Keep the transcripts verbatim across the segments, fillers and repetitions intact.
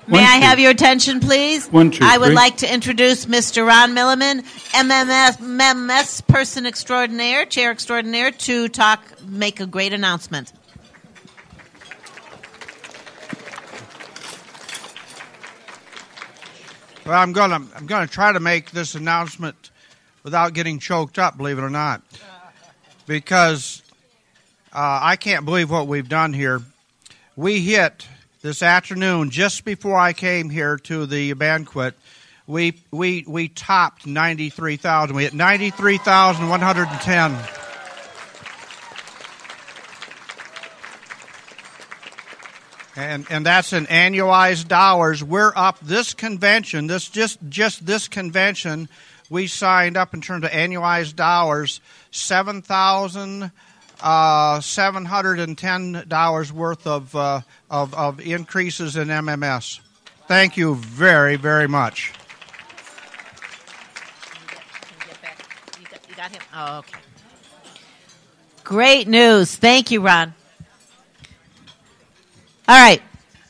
May One, I two. have your attention, please? One, two, I would three. like to introduce Mister Ron Milliman, M M S, M M S person extraordinaire, chair extraordinaire, to talk, make a great announcement. Well, I'm gonna I'm gonna try to make this announcement without getting choked up, believe it or not, because uh, I can't believe what we've done here. We hit this afternoon, just before I came here to the banquet, we we we topped ninety-three thousand. We hit ninety-three thousand one hundred ten. And and that's in annualized dollars. We're up this convention, this just just this convention, we signed up in terms of annualized dollars, seven thousand uh, seven hundred and ten dollars worth of, uh, of of increases in M M S. Thank you very very much. You got, you got him? Oh, okay. Great news. Thank you, Ron. All right.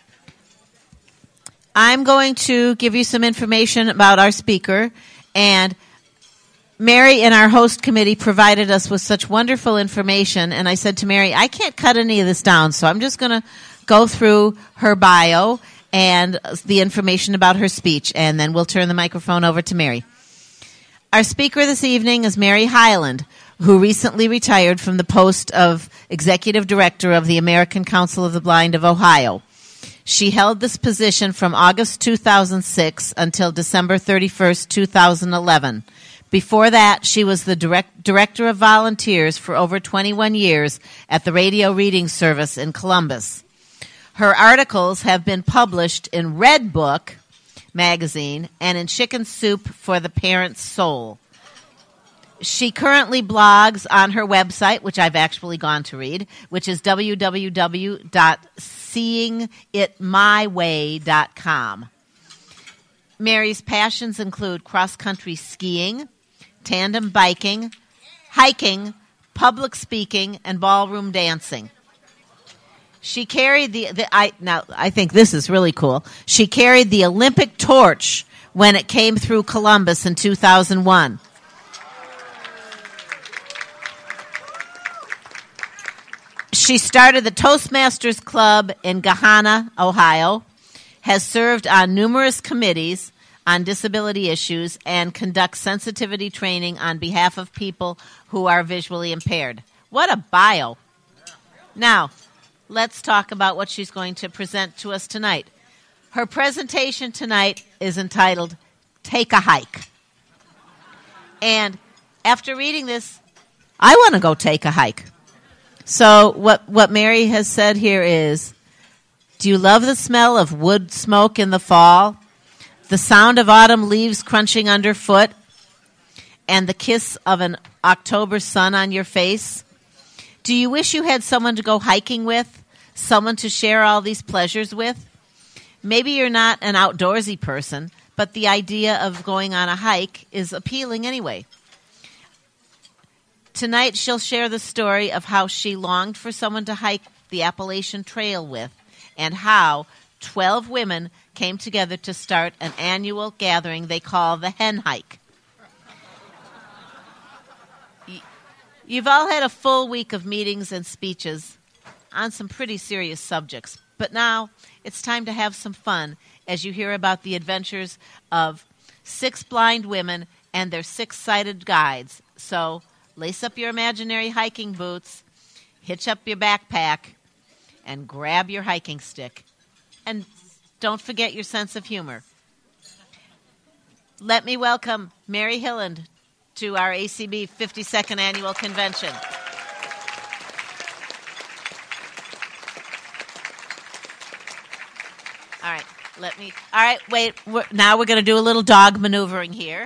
I'm going to give you some information about our speaker. And Mary and our host committee provided us with such wonderful information. And I said to Mary, I can't cut any of this down, so I'm just going to go through her bio and the information about her speech, and then we'll turn the microphone over to Mary. Our speaker this evening is Mary Hyland, who recently retired from the post of Executive Director of the American Council of the Blind of Ohio. She held this position from August two thousand six until December thirty-first, two thousand eleven. Before that, she was the direct, Director of Volunteers for over twenty-one years at the Radio Reading Service in Columbus. Her articles have been published in Red Book magazine and in Chicken Soup for the Parent's Soul. She currently blogs on her website, which I've actually gone to read, which is w w w dot seeing it my way dot com. Mary's passions include cross-country skiing, tandem biking, hiking, public speaking, and ballroom dancing. She carried the, the I now I think this is really cool. She carried the Olympic torch when it came through Columbus in two thousand one. She started the Toastmasters Club in Gahanna, Ohio, has served on numerous committees on disability issues, and conducts sensitivity training on behalf of people who are visually impaired. What a bio. Now, let's talk about what she's going to present to us tonight. Her presentation tonight is entitled, Take a Hike. And after reading this, I want to go take a hike. So what, what Mary has said here is, do you love the smell of wood smoke in the fall, the sound of autumn leaves crunching underfoot, and the kiss of an October sun on your face? Do you wish you had someone to go hiking with, someone to share all these pleasures with? Maybe you're not an outdoorsy person, but the idea of going on a hike is appealing anyway. Tonight, she'll share the story of how she longed for someone to hike the Appalachian Trail with, and how twelve women came together to start an annual gathering they call the Hen Hike. You've all had a full week of meetings and speeches on some pretty serious subjects, but now it's time to have some fun as you hear about the adventures of six blind women and their six-sighted guides. So lace up your imaginary hiking boots, hitch up your backpack, and grab your hiking stick. And don't forget your sense of humor. Let me welcome Mary Hyland to our A C B fifty-second Annual Convention. All right, let me, all right, wait, we're, now we're going to do a little dog maneuvering here.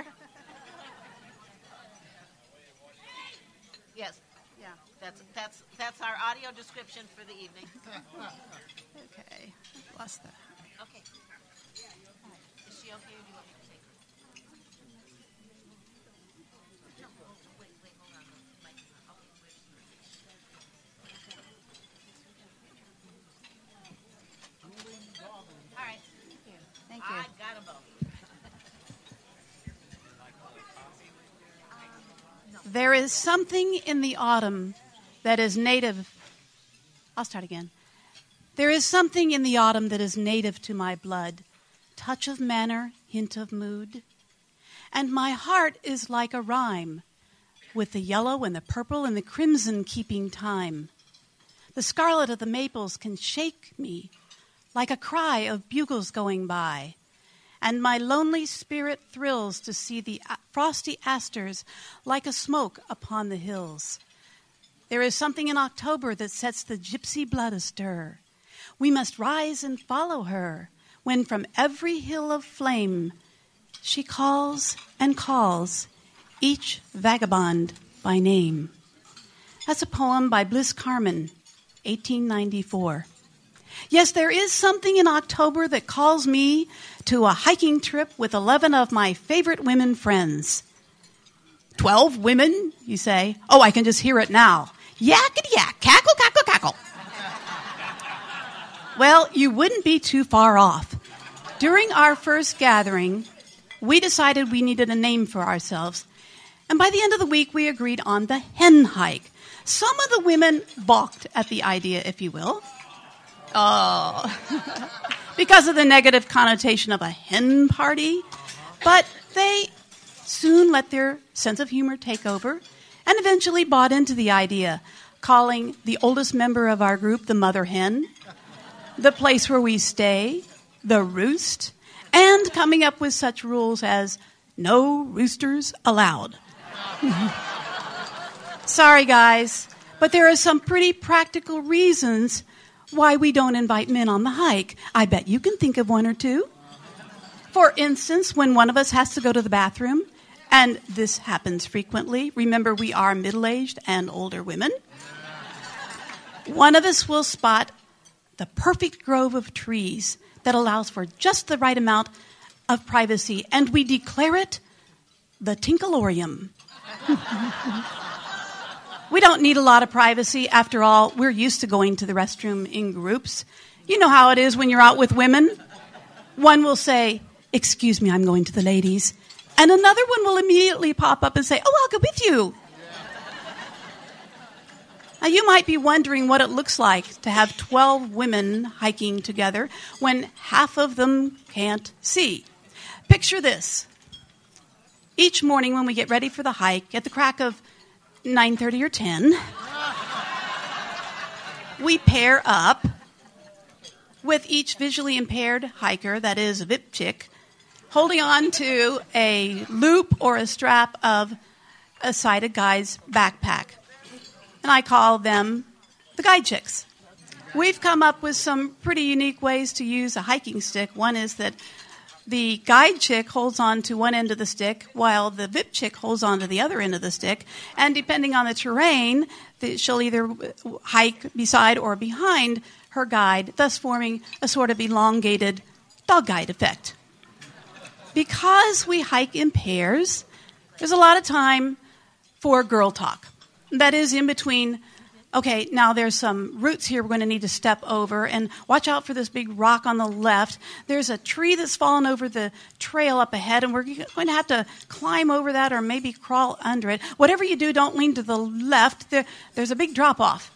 Yes, yeah, that's, that's, that's our audio description for the evening. Okay, lost that. Okay. All right. Is she okay, or do you want me to take her? No, wait, wait, hold on. Mike. Okay, where's All right. There is something in the autumn that is native. I'll start again. There is something in the autumn that is native to my blood. Touch of manner, hint of mood. And my heart is like a rhyme, with the yellow and the purple and the crimson keeping time. The scarlet of the maples can shake me like a cry of bugles going by. And my lonely spirit thrills to see the frosty asters like a smoke upon the hills. There is something in October that sets the gypsy blood astir. We must rise and follow her, when from every hill of flame she calls and calls each vagabond by name. That's a poem by Bliss Carman, eighteen ninety-four. Yes, there is something in October that calls me to a hiking trip with eleven of my favorite women friends. Twelve women, you say? Oh, I can just hear it now. Yakety yak, cackle, cackle, cackle. Well, you wouldn't be too far off. During our first gathering, we decided we needed a name for ourselves. And by the end of the week, we agreed on the hen hike. Some of the women balked at the idea, if you will. Oh, because of the negative connotation of a hen party. But they soon let their sense of humor take over and eventually bought into the idea, calling the oldest member of our group the mother hen, the place where we stay, the roost, and coming up with such rules as no roosters allowed. Sorry, guys, but there are some pretty practical reasons why we don't invite men on the hike. I bet you can think of one or two. For instance, when one of us has to go to the bathroom, and this happens frequently, remember we are middle-aged and older women, one of us will spot the perfect grove of trees that allows for just the right amount of privacy, and we declare it the Tinkalorium. We don't need a lot of privacy. After all, we're used to going to the restroom in groups. You know how it is when you're out with women. One will say, "Excuse me, I'm going to the ladies." And another one will immediately pop up and say, "Oh, I'll go with you." Now, you might be wondering what it looks like to have twelve women hiking together when half of them can't see. Picture this. Each morning when we get ready for the hike, at the crack of nine thirty or ten, we pair up with each visually impaired hiker, that is a V I P chick, holding on to a loop or a strap of a sighted guy's backpack. And I call them the guide chicks. We've come up with some pretty unique ways to use a hiking stick. One is that the guide chick holds on to one end of the stick while the V I P chick holds on to the other end of the stick. And depending on the terrain, she'll either hike beside or behind her guide, thus forming a sort of elongated dog guide effect. Because we hike in pairs, there's a lot of time for girl talk. That is in between, okay, now there's some roots here we're going to need to step over, and watch out for this big rock on the left. There's a tree that's fallen over the trail up ahead, and we're going to have to climb over that or maybe crawl under it. Whatever you do, don't lean to the left. There, there's a big drop-off.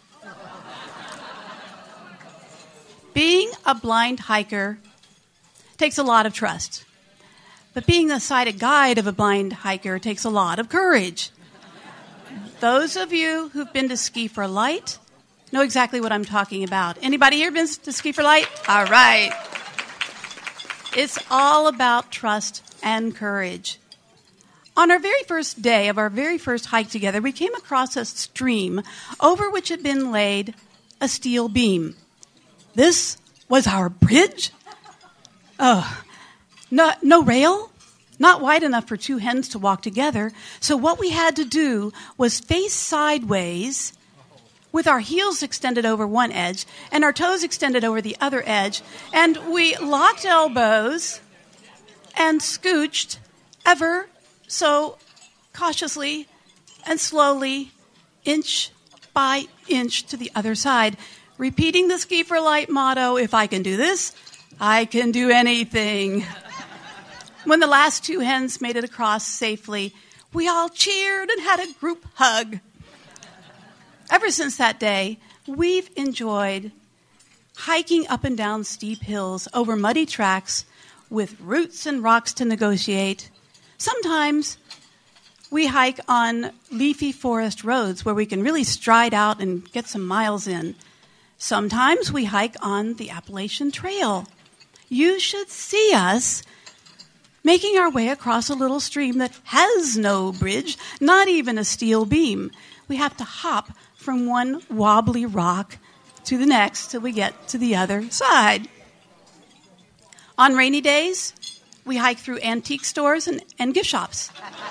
Being a blind hiker takes a lot of trust. But being the sighted guide of a blind hiker takes a lot of courage. Those of you who've been to Ski for Light know exactly what I'm talking about. Anybody here been to Ski for Light? All right. It's all about trust and courage. On our very first day of our very first hike together, we came across a stream over which had been laid a steel beam. This was our bridge? Oh, no, no rail? Not wide enough for two hens to walk together. So what we had to do was face sideways with our heels extended over one edge and our toes extended over the other edge. And we locked elbows and scooched ever so cautiously and slowly, inch by inch to the other side, repeating the Ski for Light motto, if I can do this, I can do anything. When the last two hens made it across safely, we all cheered and had a group hug. Ever since that day, we've enjoyed hiking up and down steep hills over muddy tracks with roots and rocks to negotiate. Sometimes we hike on leafy forest roads where we can really stride out and get some miles in. Sometimes we hike on the Appalachian Trail. You should see us making our way across a little stream that has no bridge, not even a steel beam. We have to hop from one wobbly rock to the next till we get to the other side. On rainy days, we hike through antique stores and, and gift shops.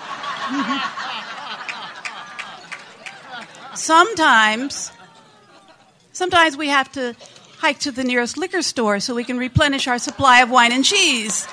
Sometimes, sometimes we have to hike to the nearest liquor store so we can replenish our supply of wine and cheese.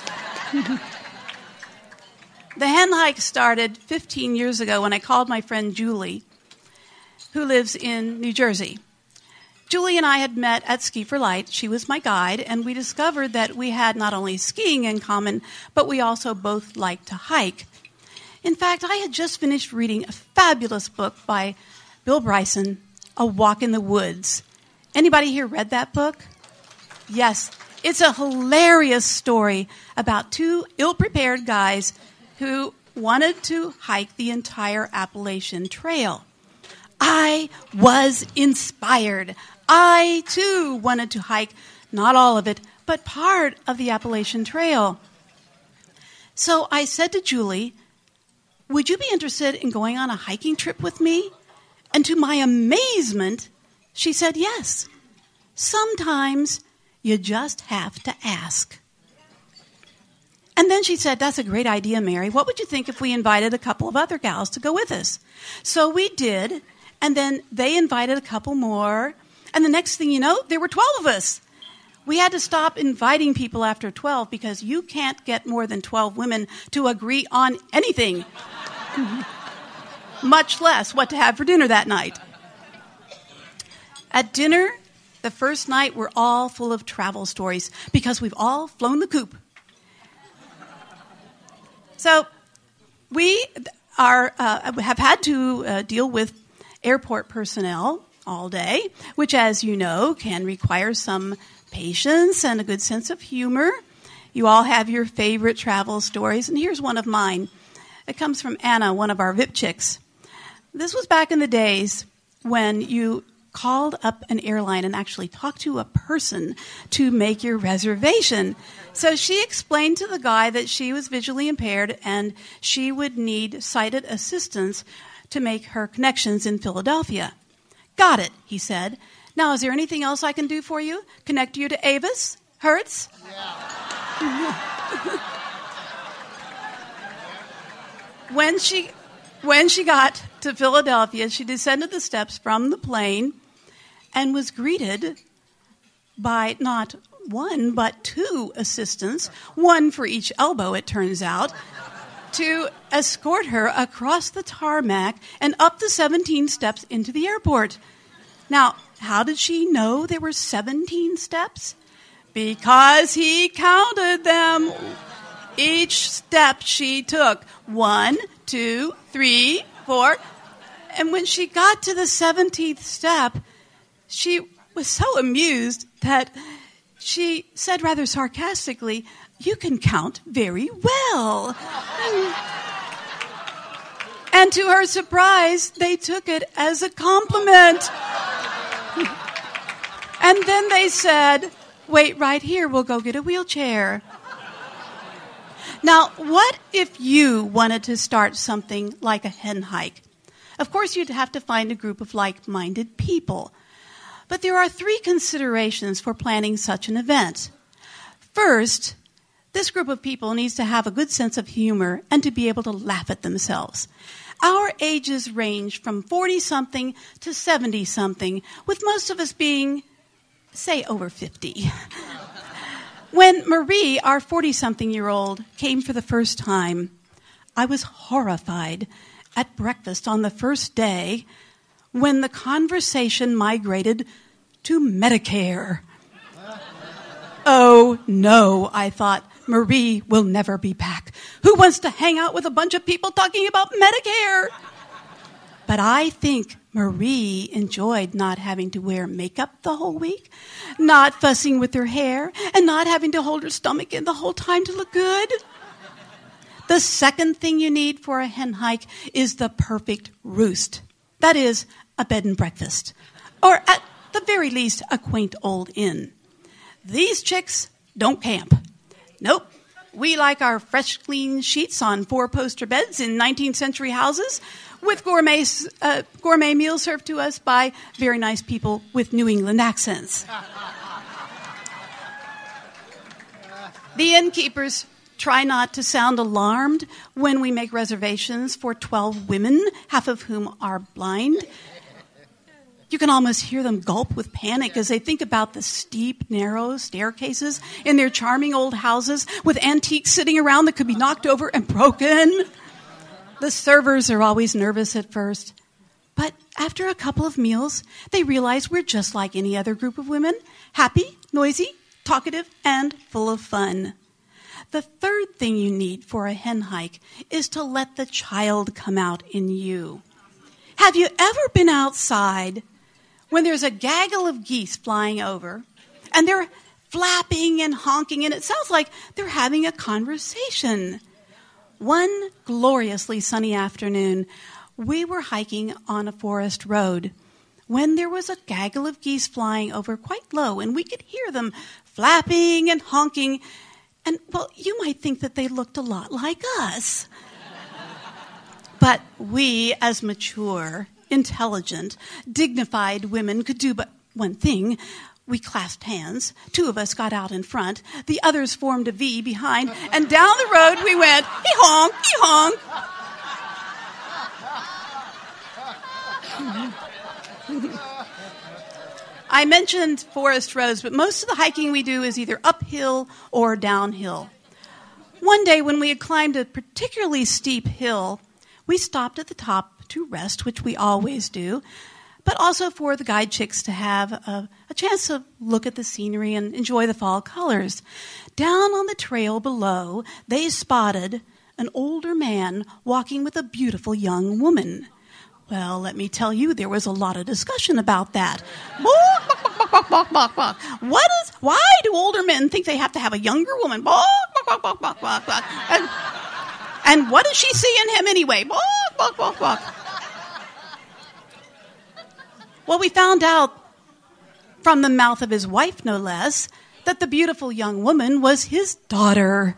The hen hike started fifteen years ago when I called my friend Julie, who lives in New Jersey. Julie and I had met at Ski for Light. She was my guide, and we discovered that we had not only skiing in common, but we also both liked to hike. In fact, I had just finished reading a fabulous book by Bill Bryson, A Walk in the Woods. Anybody here read that book? Yes. It's a hilarious story about two ill-prepared guys who wanted to hike the entire Appalachian Trail. I was inspired. I, too, wanted to hike not all of it, but part of the Appalachian Trail. So I said to Julie, would you be interested in going on a hiking trip with me? And to my amazement, she said yes. Sometimes you just have to ask. And then she said, that's a great idea, Mary. What would you think if we invited a couple of other gals to go with us? So we did, and then they invited a couple more. And the next thing you know, there were twelve of us. We had to stop inviting people after twelve because you can't get more than twelve women to agree on anything, much less what to have for dinner that night. At dinner, the first night, we're all full of travel stories because we've all flown the coop. So we are uh, have had to uh, deal with airport personnel all day, which, as you know, can require some patience and a good sense of humor. You all have your favorite travel stories, and here's one of mine. It comes from Anna, one of our V I P chicks. This was back in the days when you called up an airline and actually talked to a person to make your reservation. So she explained to the guy that she was visually impaired and she would need sighted assistance to make her connections in Philadelphia. Got it, he said. Now, is there anything else I can do for you? Connect you to Avis? Hertz? Yeah. when she when she got to Philadelphia, she descended the steps from the plane and was greeted by not one, but two assistants, one for each elbow, it turns out, to escort her across the tarmac and up the seventeen steps into the airport. Now, how did she know there were seventeen steps? Because he counted them. Each step she took. One, two, three, four. And when she got to the seventeenth step, she was so amused that she said rather sarcastically, "You can count very well." And to her surprise, they took it as a compliment. And then they said, "Wait right here, we'll go get a wheelchair." Now, what if you wanted to start something like a hen hike? Of course, you'd have to find a group of like-minded people. But there are three considerations for planning such an event. First, this group of people needs to have a good sense of humor and to be able to laugh at themselves. Our ages range from forty-something to seventy-something, with most of us being, say, over fifty. When Marie, our forty-something-year-old, came for the first time, I was horrified at breakfast on the first day when the conversation migrated to Medicare. Oh, no, I thought, Marie will never be back. Who wants to hang out with a bunch of people talking about Medicare? But I think Marie enjoyed not having to wear makeup the whole week, not fussing with her hair, and not having to hold her stomach in the whole time to look good. The second thing you need for a hen hike is the perfect roost. That is, a bed and breakfast. Or at the very least, a quaint old inn. These chicks don't camp. Nope. We like our fresh, clean sheets on four-poster beds in nineteenth century houses with gourmet, uh, gourmet meals served to us by very nice people with New England accents. The innkeepers try not to sound alarmed when we make reservations for twelve women, half of whom are blind. You can almost hear them gulp with panic as they think about the steep, narrow staircases in their charming old houses with antiques sitting around that could be knocked over and broken. The servers are always nervous at first, but after a couple of meals, they realize we're just like any other group of women, happy, noisy, talkative, and full of fun. The third thing you need for a hen hike is to let the child come out in you. Have you ever been outside when there's a gaggle of geese flying over and they're flapping and honking and it sounds like they're having a conversation? One gloriously sunny afternoon, we were hiking on a forest road when there was a gaggle of geese flying over quite low and we could hear them flapping and honking. And, well, you might think that they looked a lot like us. But we, as mature, intelligent, dignified women, could do but one thing. We clasped hands. Two of us got out in front. The others formed a V behind. And down the road we went, hee-honk, hee-honk. I mentioned forest roads, but most of the hiking we do is either uphill or downhill. One day when we had climbed a particularly steep hill, we stopped at the top to rest, which we always do, but also for the guide chicks to have a, a chance to look at the scenery and enjoy the fall colors. Down on the trail below, they spotted an older man walking with a beautiful young woman. Well, let me tell you, there was a lot of discussion about that. What is? Why do older men think they have to have a younger woman? And, and what does she see in him anyway? Well, we found out from the mouth of his wife, no less, that the beautiful young woman was his daughter.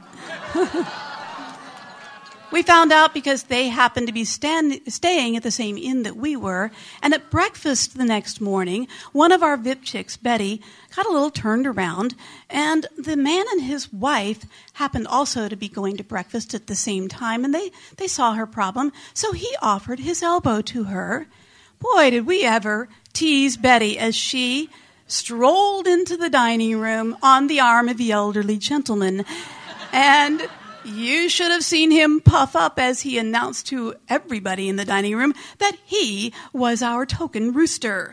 We found out because they happened to be stand, staying at the same inn that we were. And at breakfast the next morning, one of our V I P chicks, Betty, got a little turned around. And the man and his wife happened also to be going to breakfast at the same time. And they, they saw her problem. So he offered his elbow to her. Boy, did we ever tease Betty as she strolled into the dining room on the arm of the elderly gentleman. And you should have seen him puff up as he announced to everybody in the dining room that he was our token rooster.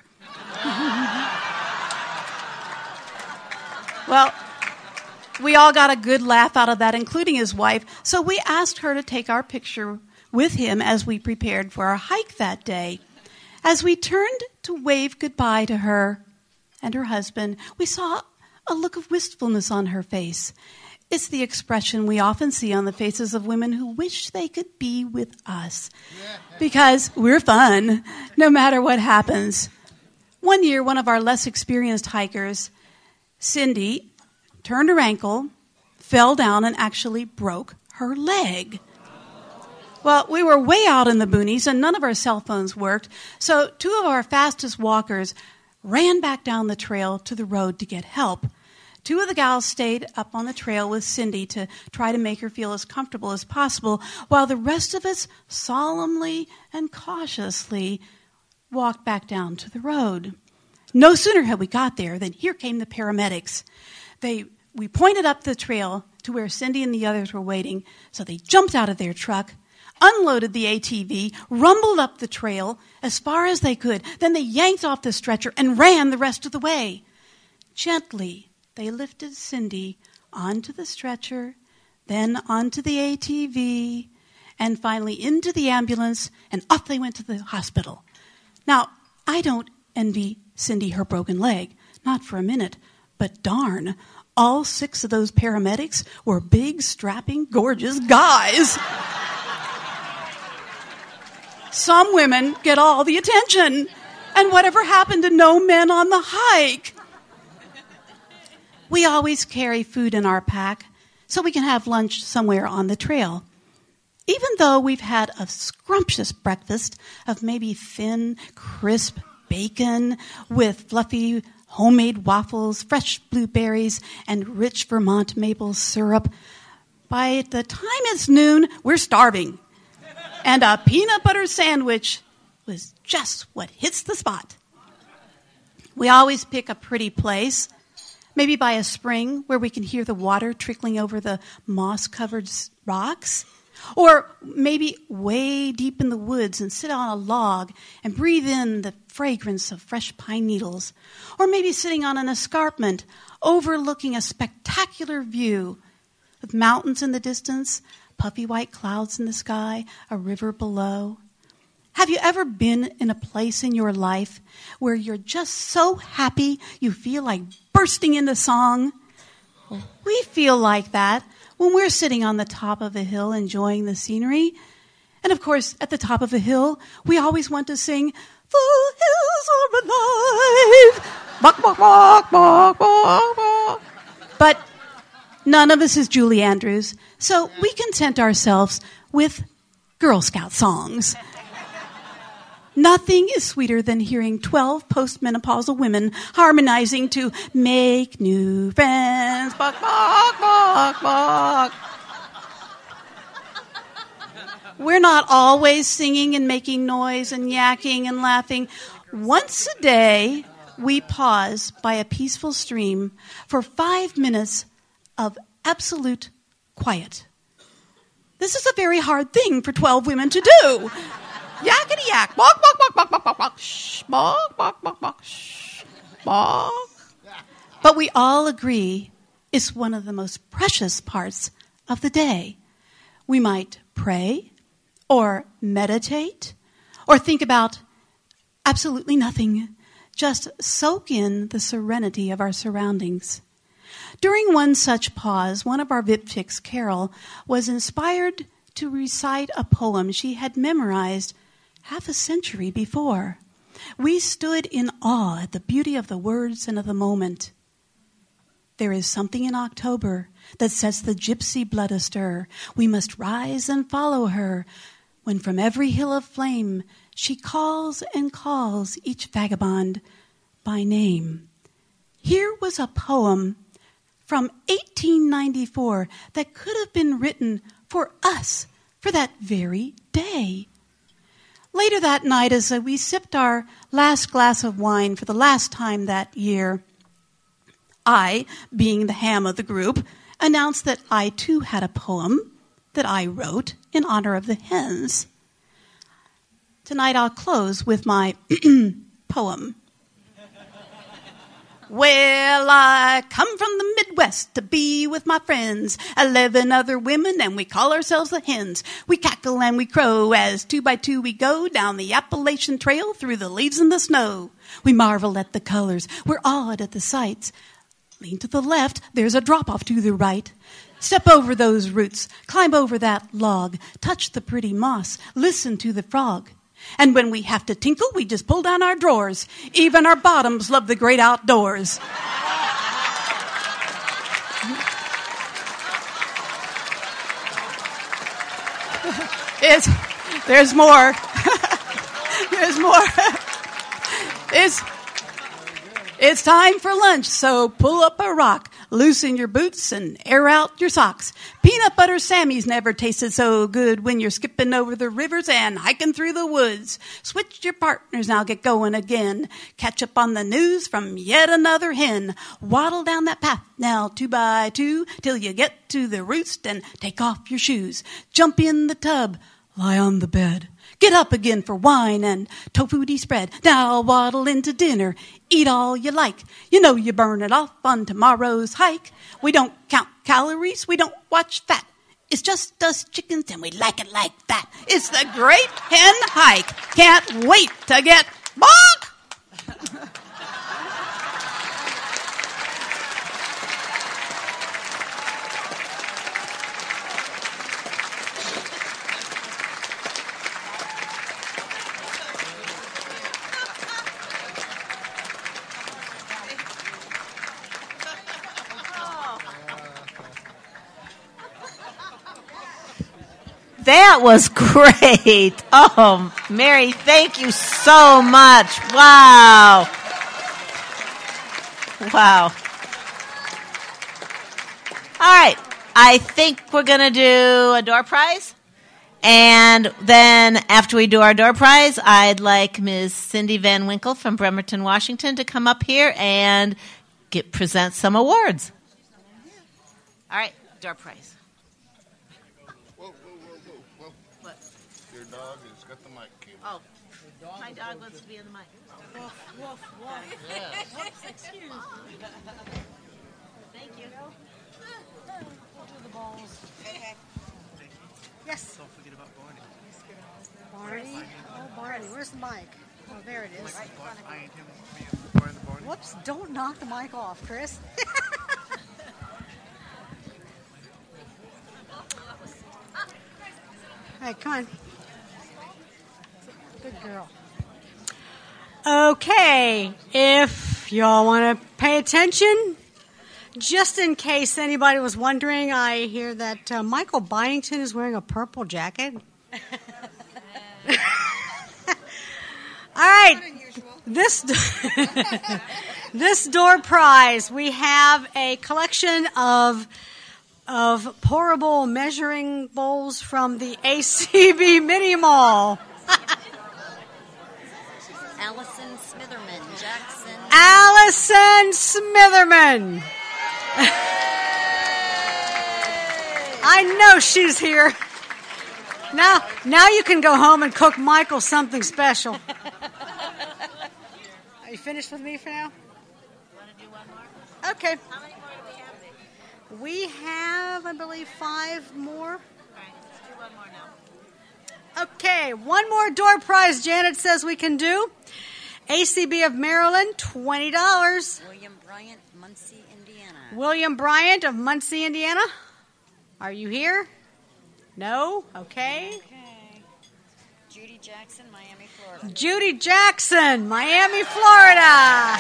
Well, we all got a good laugh out of that, including his wife, so we asked her to take our picture with him as we prepared for our hike that day. As we turned to wave goodbye to her and her husband, we saw a look of wistfulness on her face. It's the expression we often see on the faces of women who wish they could be with us. Because we're fun, no matter what happens. One year, one of our less experienced hikers, Cindy, turned her ankle, fell down, and actually broke her leg. Well, we were way out in the boonies, and none of our cell phones worked, so two of our fastest walkers ran back down the trail to the road to get help. Two of the gals stayed up on the trail with Cindy to try to make her feel as comfortable as possible, while the rest of us solemnly and cautiously walked back down to the road. No sooner had we got there than here came the paramedics. They we pointed up the trail to where Cindy and the others were waiting, so they jumped out of their truck, unloaded the A T V, rumbled up the trail as far as they could. Then they yanked off the stretcher and ran the rest of the way. Gently, they lifted Cindy onto the stretcher then onto the A T V, and finally into the ambulance, and off they went to the hospital. Now, I don't envy Cindy her broken leg, not for a minute, but darn, all six of those paramedics were big, strapping, gorgeous guys. Some women get all the attention, and whatever happened to no men on the hike? We always carry food in our pack so we can have lunch somewhere on the trail. Even though we've had a scrumptious breakfast of maybe thin, crisp bacon with fluffy homemade waffles, fresh blueberries, and rich Vermont maple syrup, by the time it's noon, we're starving. And a peanut butter sandwich was just what hits the spot. We always pick a pretty place, maybe by a spring where we can hear the water trickling over the moss-covered rocks. Or maybe way deep in the woods and sit on a log and breathe in the fragrance of fresh pine needles. Or maybe sitting on an escarpment overlooking a spectacular view with mountains in the distance, puffy white clouds in the sky, a river below. Have you ever been in a place in your life where you're just so happy you feel like bursting into song? Well, we feel like that when we're sitting on the top of a hill enjoying the scenery. And of course, at the top of a hill, we always want to sing, "The hills are alive." Bok, bok, bok, bok, bok, bok. But none of us is Julie Andrews, so we content ourselves with Girl Scout songs. Nothing is sweeter than hearing twelve postmenopausal women harmonizing to "Make New Friends." Bok, bok, bok, bok. We're not always singing and making noise and yakking and laughing. Once a day, we pause by a peaceful stream for five minutes of absolute quiet. This is a very hard thing for twelve women to do. Yakety yak, bok, bok, bok, bok, bok, bok, bok, shh, bok, bok, bok, bok, shh, bok. But we all agree it's one of the most precious parts of the day. We might pray, or meditate, or think about absolutely nothing. Just soak in the serenity of our surroundings. During one such pause, one of our V I P chicks, Carol, was inspired to recite a poem she had memorized half a century before. We stood in awe at the beauty of the words and of the moment. There is something in October that sets the gypsy blood astir. We must rise and follow her, when from every hill of flame she calls and calls each vagabond by name. Here was a poem from eighteen ninety-four that could have been written for us for that very day. Later that night, as we sipped our last glass of wine for the last time that year, I, being the ham of the group, announced that I too had a poem that I wrote in honor of the hens. Tonight I'll close with my poem. Well, I come from the Midwest to be with my friends, eleven other women, and we call ourselves the hens. We cackle and we crow as two by two we go down the Appalachian Trail through the leaves and the snow. We marvel at the colors, we're awed at the sights. Lean to the left, there's a drop-off to the right. Step over those roots, climb over that log, touch the pretty moss, listen to the frog. And when we have to tinkle, we just pull down our drawers. Even our bottoms love the great outdoors. It's, there's more. There's more. It's, it's time for lunch, so pull up a rock, loosen your boots, and air out your socks. Peanut butter Sammy's never tasted so good when you're skipping over the rivers and hiking through the woods. Switch your partners, now get going again. Catch up on the news from yet another hen. Waddle down that path now two by two till you get to the roost and take off your shoes. Jump in the tub, lie on the bed. Get up again for wine and tofu-y spread. Now waddle into dinner. Eat all you like. You know you burn it off on tomorrow's hike. We don't count calories. We don't watch fat. It's just us chickens, and we like it like that. It's the Great Hen Hike. Can't wait to get bonk! That was great. Oh, Mary, thank you so much. Wow. Wow. All right. I think we're going to do a door prize. And then after we do our door prize, I'd like Miz Cindy Van Winkle from Bremerton, Washington to come up here and get present some awards. All right. Door prize. Dog has got the mic. Oh, my dog wants to be in the mic. Woof, woof, woof. Yeah. Whoops, excuse me. Thank you. We'll do the balls. Okay. Yes. Don't forget about Barney. Barney. Oh, Barney. Where's the mic? Oh, there it is. Right behind him. Behind the Barney. Whoops. Don't knock the mic off, Chris. Hey, come on. Good girl. Okay, if y'all want to pay attention, just in case anybody was wondering, I hear that uh, Michael Byington is wearing a purple jacket. All right, this this door prize, we have a collection of of pourable measuring bowls from the A C B Mini Mall. Allison Smitherman Jackson. Allison Smitherman. I know she's here. Now, now you can go home and cook Michael something special. Are you finished with me for now? Want to do one more? Okay. How many more do we have? We have, I believe, five more. All right, let's do one more now. Okay, one more door prize Janet says we can do. A C B of Maryland, twenty dollars. William Bryant, Muncie, Indiana. William Bryant of Muncie, Indiana. Are you here? No? Okay. Okay. Judy Jackson, Miami, Florida. Judy Jackson, Miami, Florida.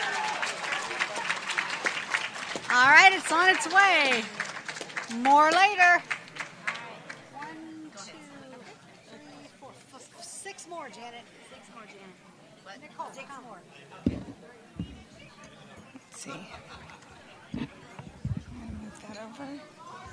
All right, it's on its way. More later. One, two, three, four, f- six more, Janet. Six more, Janet. What? Nicole, six more. Let's see. Move that over.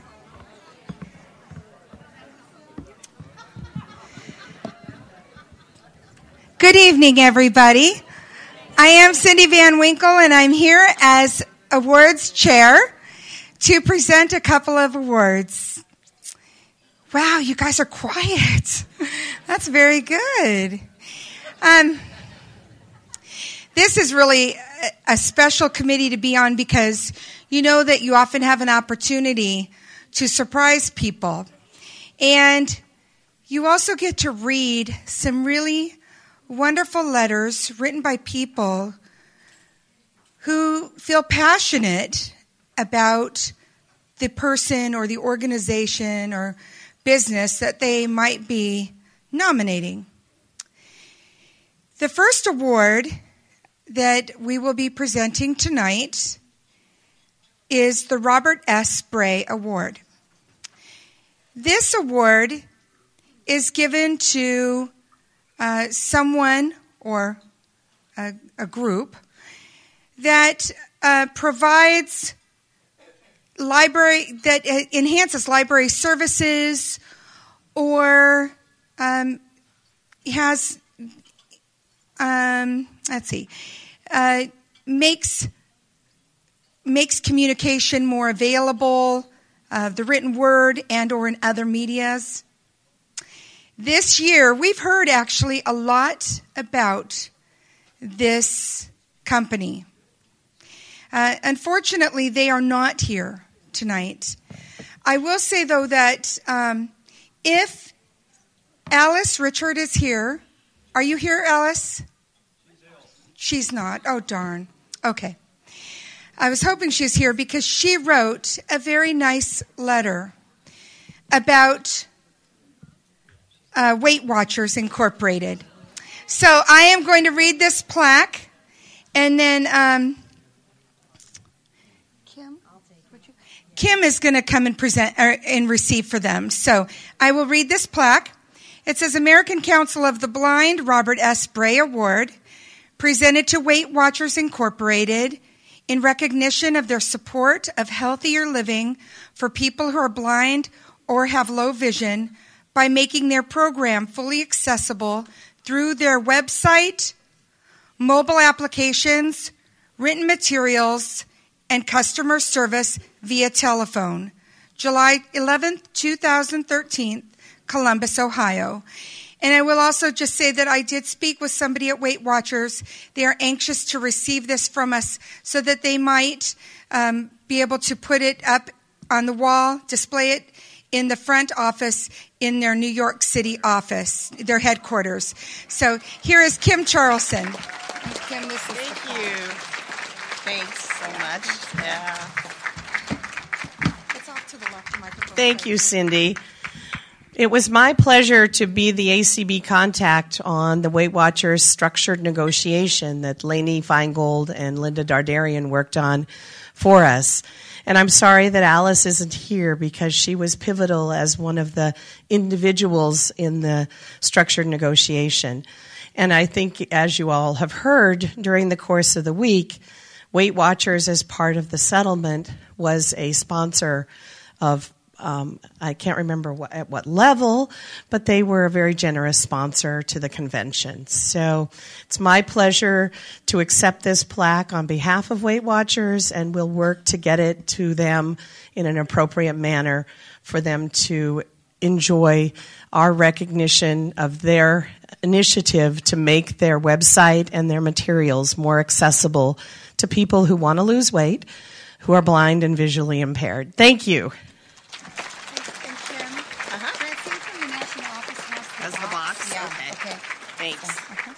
Good evening, everybody. I am Cindy Van Winkle, and I'm here as awards chair to present a couple of awards. Wow, you guys are quiet. That's very good. Um, this is really a, a special committee to be on because you know that you often have an opportunity to surprise people. And you also get to read some really wonderful letters written by people who feel passionate about the person or the organization or business that they might be nominating. The first award that we will be presenting tonight is the Robert S. Spray Award. This award is given to uh, someone or a, a group that uh, provides library, that enhances library services or um, has, um, let's see, uh, makes makes communication more available, uh, the written word and or in other medias. This year, we've heard actually a lot about this company. Uh, unfortunately, they are not here tonight. I will say, though, that um, if Alice Richard is here, are you here, Alice? She's not. Oh, darn. Okay. I was hoping she was here because she wrote a very nice letter about uh, Weight Watchers Incorporated. So I am going to read this plaque, and then um, Kim, Kim is going to come and present or, and receive for them. So I will read this plaque. It says, American Council of the Blind Robert S. Bray Award, presented to Weight Watchers Incorporated in recognition of their support of healthier living for people who are blind or have low vision by making their program fully accessible through their website, mobile applications, written materials, and customer service via telephone. July eleventh, twenty thirteen, Columbus, Ohio. And I will also just say that I did speak with somebody at Weight Watchers. They are anxious to receive this from us so that they might um, be able to put it up on the wall, display it in the front office in their New York City office, their headquarters. So here is Kim Charlson. Kim, this is Thank you. Thanks so much. Yeah. It's off to the left, microphone. Thank you, Cindy. It was my pleasure to be the A C B contact on the Weight Watchers structured negotiation that Lainey Feingold and Linda Dardarian worked on for us. And I'm sorry that Alice isn't here because she was pivotal as one of the individuals in the structured negotiation. And I think, as you all have heard during the course of the week, Weight Watchers, as part of the settlement, was a sponsor of Um, I can't remember what, at what level, but they were a very generous sponsor to the convention. So it's my pleasure to accept this plaque on behalf of Weight Watchers, and we'll work to get it to them in an appropriate manner for them to enjoy our recognition of their initiative to make their website and their materials more accessible to people who want to lose weight, who are blind and visually impaired. Thank you. Thanks.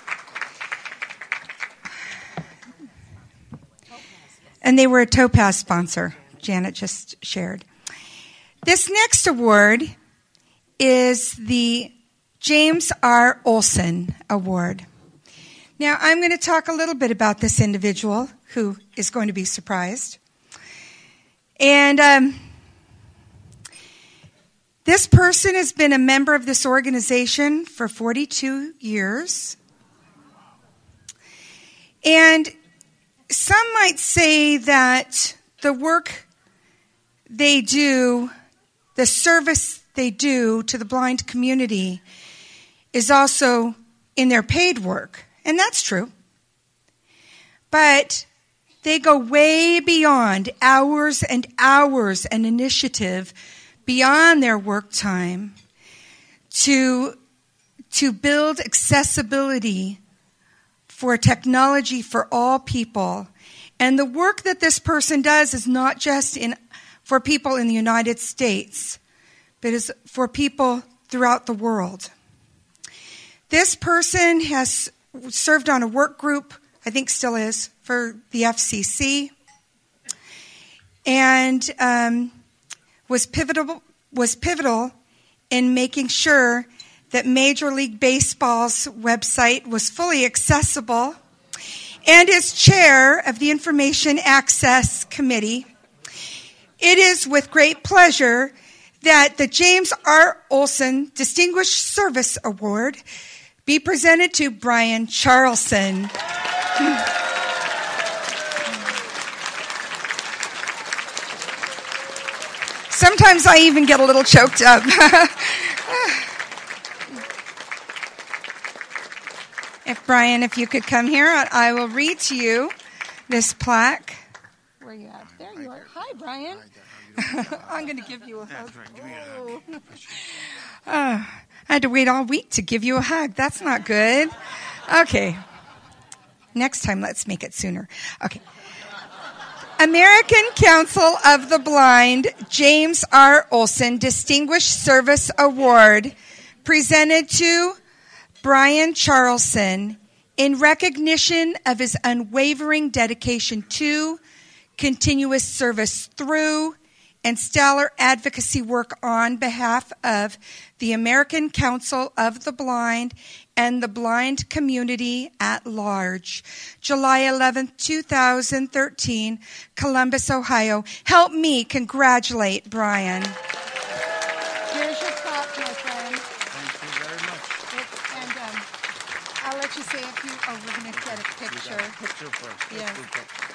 And they were a Topaz sponsor, Janet just shared. This next award is the James R. Olson Award. Now, I'm going to talk a little bit about this individual who is going to be surprised. And um, this person has been a member of this organization for forty-two years. And some might say that the work they do, the service they do to the blind community, is also in their paid work. And that's true. But they go way beyond hours and hours and initiative beyond their work time to, to build accessibility for technology for all people. And the work that this person does is not just in, for people in the United States, but is for people throughout the world. This person has served on a work group, I think still is, for the F C C, and um, was pivotal was pivotal in making sure that Major League Baseball's website was fully accessible, and is chair of the Information Access Committee. It is with great pleasure that the James R. Olson Distinguished Service Award be presented to Brian Charlson. Sometimes I even get a little choked up. If Brian, if you could come here, I will read to you this plaque. Where are you at? There you are. Hi, Brian. I'm going to give you a hug. Oh. Uh, I had to wait all week to give you a hug. That's not good. Okay. Next time, let's make it sooner. Okay. American Council of the Blind James R. Olson Distinguished Service Award presented to Brian Charlson in recognition of his unwavering dedication to, continuous service through, and stellar advocacy work on behalf of the American Council of the Blind and the blind community at large. July eleventh, twenty thirteen, Columbus, Ohio. Help me congratulate Brian. Here's your plaque, my friend. Thank you very much. It's, and um, I'll let you say a few. Oh, we're going to get a picture. Picture first. Yes. Let's do picture.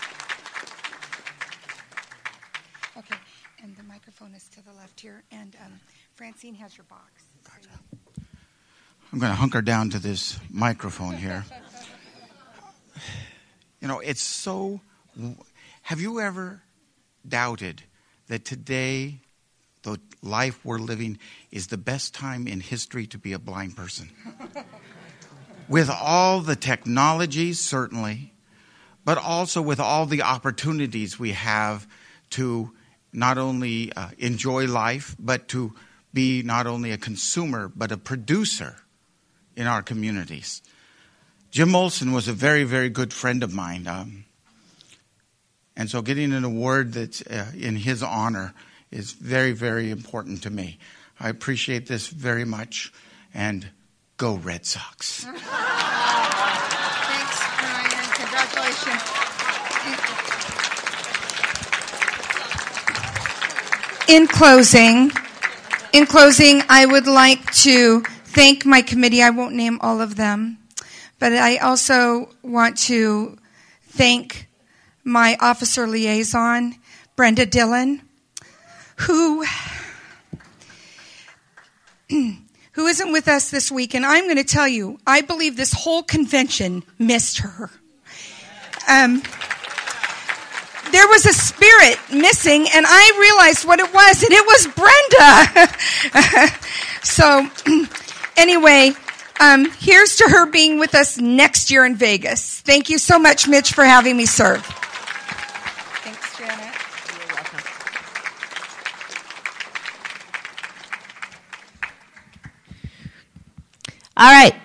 Okay, and the microphone is to the left here, and um, Francine has your box. Gotcha. I'm going to hunker down to this microphone here. You know, it's so... Have you ever doubted that today, the life we're living, is the best time in history to be a blind person? With all the technologies, certainly, but also with all the opportunities we have to not only uh, enjoy life, but to be not only a consumer, but a producer in our communities. Jim Olson was a very, very good friend of mine. Um, and so getting an award that's uh, in his honor is very, very important to me. I appreciate this very much. And go Red Sox. Thanks, Brian. Congratulations. In closing, in closing, I would like to thank my committee. I won't name all of them, but I also want to thank my officer liaison, Brenda Dillon, who who isn't with us this week. And I'm going to tell you, I believe this whole convention missed her. Um, there was a spirit missing, and I realized what it was, and it was Brenda. So, anyway, um, here's to her being with us next year in Vegas. Thank you so much, Mitch, for having me serve. Thanks, Janet. You're welcome. All right.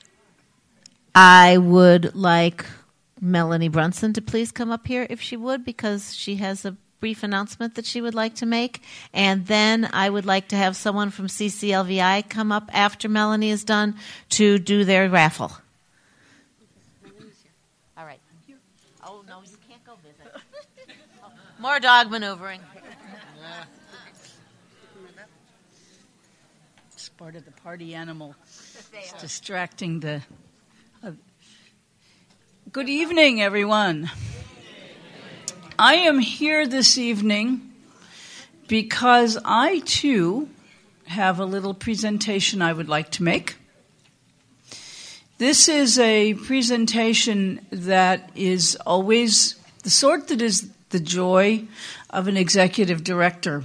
I would like Melanie Brunson to please come up here if she would, because she has a brief announcement that she would like to make. And then I would like to have someone from C C L V I come up after Melanie is done to do their raffle. All right. Oh, no, you can't go visit. Oh, more dog maneuvering. It's part of the party animal. It's distracting the... Uh, Good evening, everyone. I am here this evening because I, too, have a little presentation I would like to make. This is a presentation that is always the sort that is the joy of an executive director,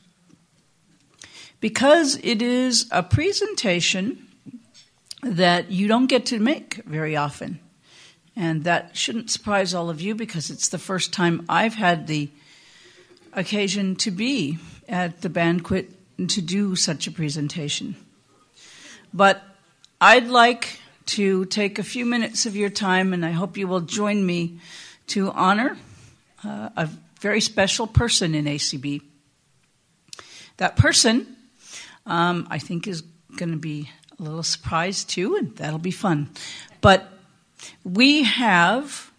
because it is a presentation that you don't get to make very often. And that shouldn't surprise all of you, because it's the first time I've had the occasion to be at the banquet and to do such a presentation. But I'd like to take a few minutes of your time, and I hope you will join me to honor uh, a very special person in A C B. That person, um, I think, is going to be a little surprise too, and that'll be fun. But we have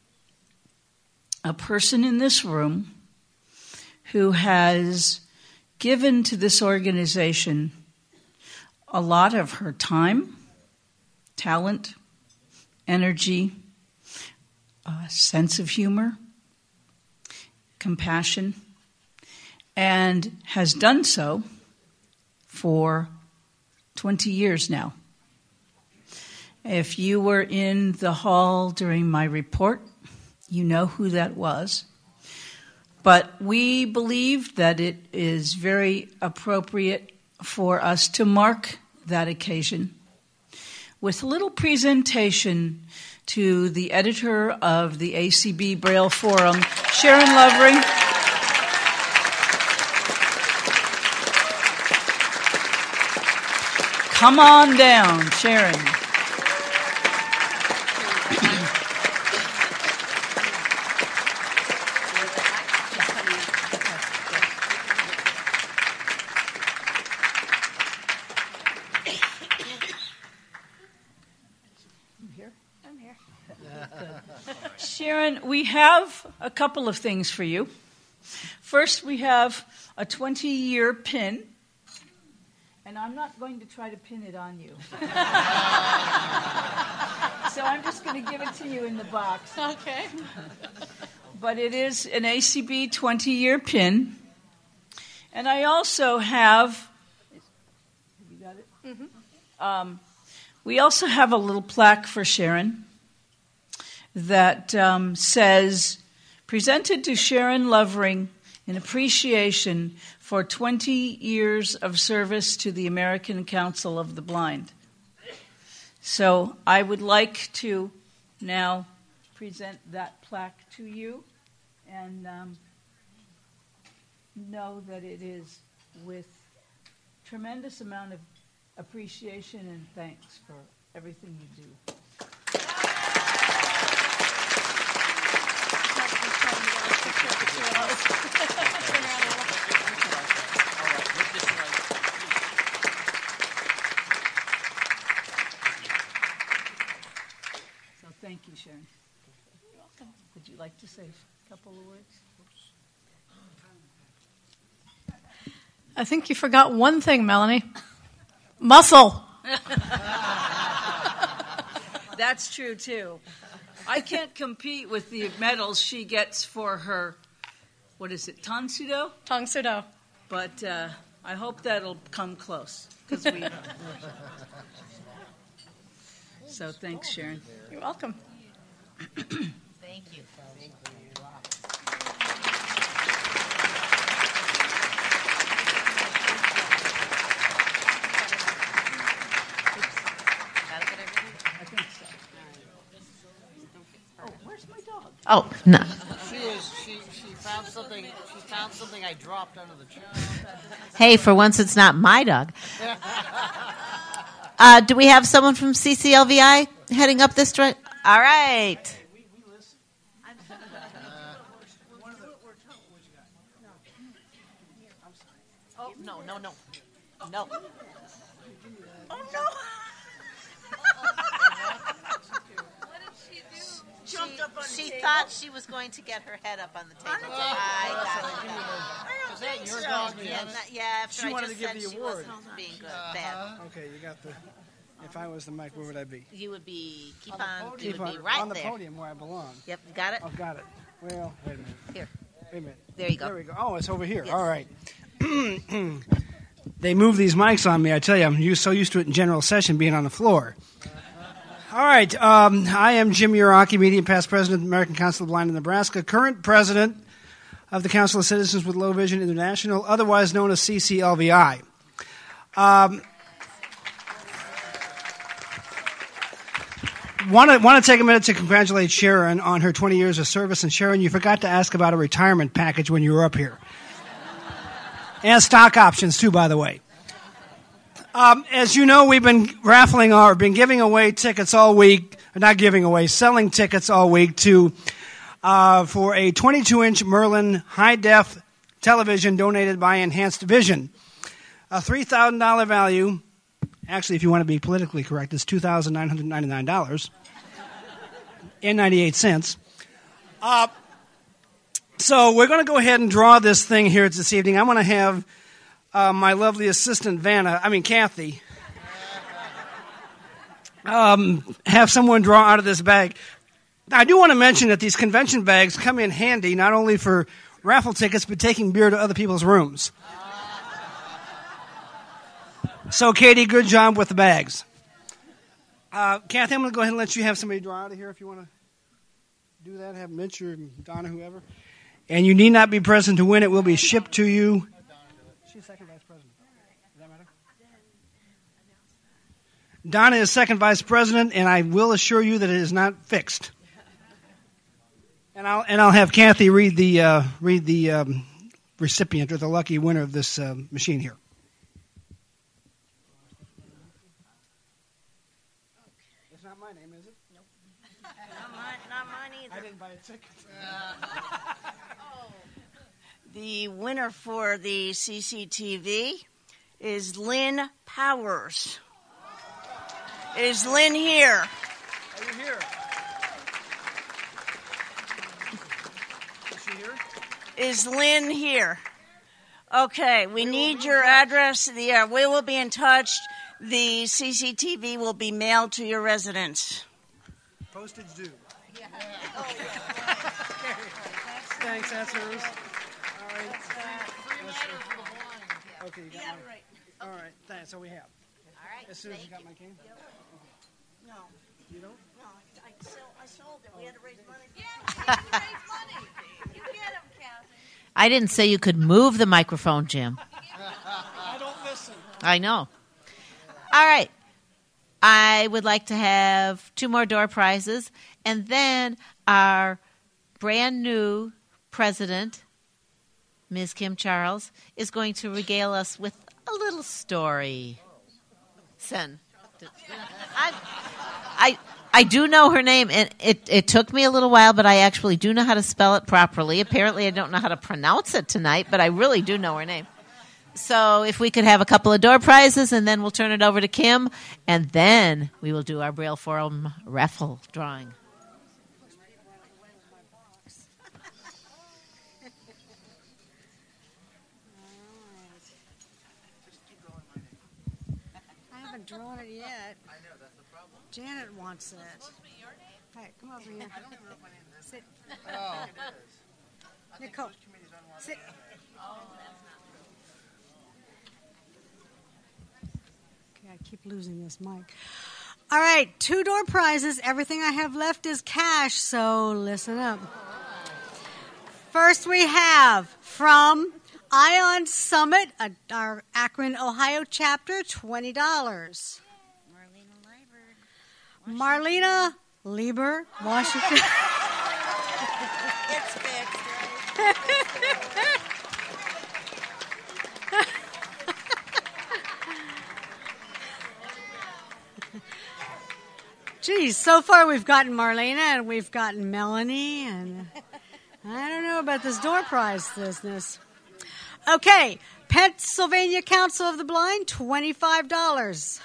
a person in this room who has given to this organization a lot of her time, talent, energy, a sense of humor, compassion, and has done so for twenty years now. If you were in the hall during my report, you know who that was. But we believe that it is very appropriate for us to mark that occasion with a little presentation to the editor of the A C B Braille Forum, Sharon Lovering. Come on down, Sharon. Sharon, we have a couple of things for you. First, we have a twenty-year pin, and I'm not going to try to pin it on you. So I'm just going to give it to you in the box. Okay. But it is an A C B twenty-year pin. And I also have, have you got it? Mm-hmm. Um, we also have a little plaque for Sharon that um, says, presented to Sharon Lovering in appreciation for twenty years of service to the American Council of the Blind. So I would like to now present that plaque to you and um, know that it is with tremendous amount of appreciation and thanks for everything you do. So thank you, Sharon. You're welcome. Would you like to say a couple of words? I think you forgot one thing, Melanie. Muscle. That's true, too. I can't compete with the medals she gets for her, what is it, Tongsudo? Tongsudo. But uh, I hope that'll come close. 'Cause we. So thanks, Sharon. You're welcome. Thank you. Thank you. Oh, no. She was. She, she found something. She found something I dropped under the chair. Hey, for once it's not my dog. Uh, do we have someone from C C L V I heading up this direct? All right. Oh no no no no. Oh no. She, she thought she was going to get her head up on the table. Oh, I got it. Is that your dog? Yeah, not, yeah, after She I wanted just to give said the she award. wasn't being good. Bad. Okay, you got the. If I was the mic, where would I be? You would be keep on. on. Keep You would on, be right on the there. podium where I belong. Yep, got it. I've got it. Well, wait a minute. Here. Wait a minute. There you go. There we go. Oh, it's over here. Yes. All right. They move these mics on me. I tell you, I'm used, so used to it in general session being on the floor. All right. Um, I am Jim Uraki, Medium Past President of the American Council of the Blind in Nebraska, current President of the Council of Citizens with Low Vision International, otherwise known as C C L V I. Um, Want to want to take a minute to congratulate Sharon on her twenty years of service. And Sharon, you forgot to ask about a retirement package when you were up here, and stock options too, by the way. Um, as you know, we've been raffling or been giving away tickets all week, or not giving away, selling tickets all week to uh, for a twenty-two inch Merlin high def television donated by Enhanced Vision, a three thousand dollars value. Actually, if you want to be politically correct, it's two thousand nine hundred ninety-nine dollars and ninety-eight cents. Uh, so we're going to go ahead and draw this thing here this evening. I'm going to have uh, my lovely assistant, Vanna, I mean, Kathy, um, have someone draw out of this bag. Now, I do want to mention that these convention bags come in handy not only for raffle tickets, but taking beer to other people's rooms. So, Katie, good job with the bags. Uh, Kathy, I'm going to go ahead and let you have somebody draw out of here if you want to do that. Have Mitch or Donna, whoever. And you need not be present to win. It will be shipped to you. She's second vice president. Does that matter? Donna is second vice president, and I will assure you that it is not fixed. And I'll and I'll have Kathy read the uh, read the um, recipient or the lucky winner of this uh, machine here. It's not my name, is it? Nope. Not mine. Not mine either. I didn't buy a ticket. The winner for the C C T V is Lynn Powers. Is Lynn here? Are you here? Is she here? Is Lynn here? Okay, we need your address. The, uh, we will be in touch. The C C T V will be mailed to your residence. Postage due. Yeah. Oh, yeah. Thanks, that's hers. All right. Okay, you got Yeah, mine. right. All right, thanks. So we have. All right. As soon as you got my cane? No. You don't? No, I, sold, I sold it. We had to raise money. Yeah, we had to raise money. You get them, Kathy. I didn't say you could move the microphone, Jim. I don't listen. I know. All right. I would like to have two more door prizes, and then our brand new president, Miz Kim Charles, is going to regale us with a little story. Sen. I, I, I do know her name, and it, it took me a little while, but I actually do know how to spell it properly. Apparently, I don't know how to pronounce it tonight, but I really do know her name. So if we could have a couple of door prizes, and then we'll turn it over to Kim, and then we will do our Braille Forum raffle drawing. I haven't drawn it yet. I know, that's the problem. Janet wants it. All right, come over here. I don't even know if my name is. Sit. Oh. Nicole, sit. Okay, I keep losing this mic. All right, two door prizes. Everything I have left is cash, so listen up. First, we have from Ion Summit, uh, our Akron, Ohio chapter, twenty dollars. Marlena Lieber, Washington. It's fixed, right? Geez, so far we've gotten Marlena and we've gotten Melanie, and I don't know about this door prize business. Okay, Pennsylvania Council of the Blind, twenty-five dollars.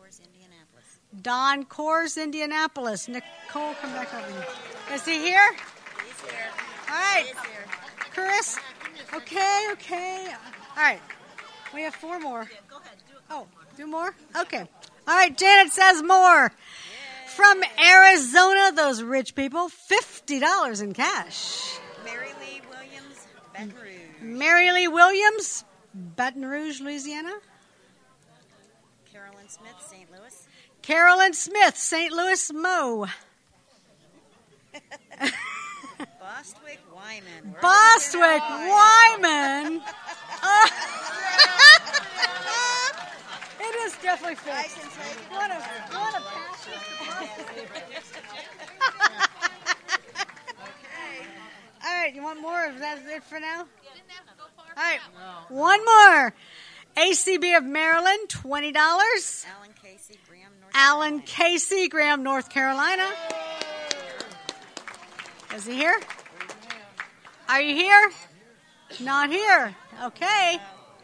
Don Coors, Indianapolis. Nicole, come back over here. Is he here? He's here. All right. He's here. Chris? Okay, okay. All right. We have four more. Go ahead. Do it. Oh, do more? Okay. All right, Janet says more. From Arizona, those rich people, fifty dollars in cash. Mary Lee Williams, Baton Rouge. Mary Lee Williams, Baton Rouge, Louisiana. Carolyn Smith, Saint Louis. Carolyn Smith, Saint Louis, Mo. Bostwick, Wyman. Bostwick, Wyman. Uh, it is definitely fixed. I can take it. What a, what a passion. Okay. All right, you want more? Is that it for now? All right, one more. A C B of Maryland, twenty dollars. Alan Casey, Graham, North Alan Casey, Graham, North Carolina. Is he here? Are you here? Not here. Okay.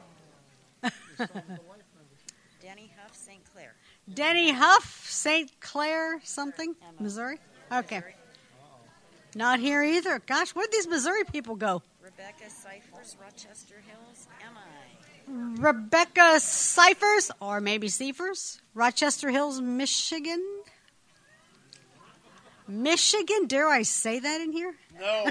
Denny Huff, Saint Clair. Denny Huff, Saint Clair, something, Missouri. Okay. Not here either. Gosh, where'd these Missouri people go? Rebecca Cyphers, Rochester Hills, M I. Rebecca Cyphers, or maybe Seifers, Rochester Hills, Michigan. Michigan? Dare I say that in here? No.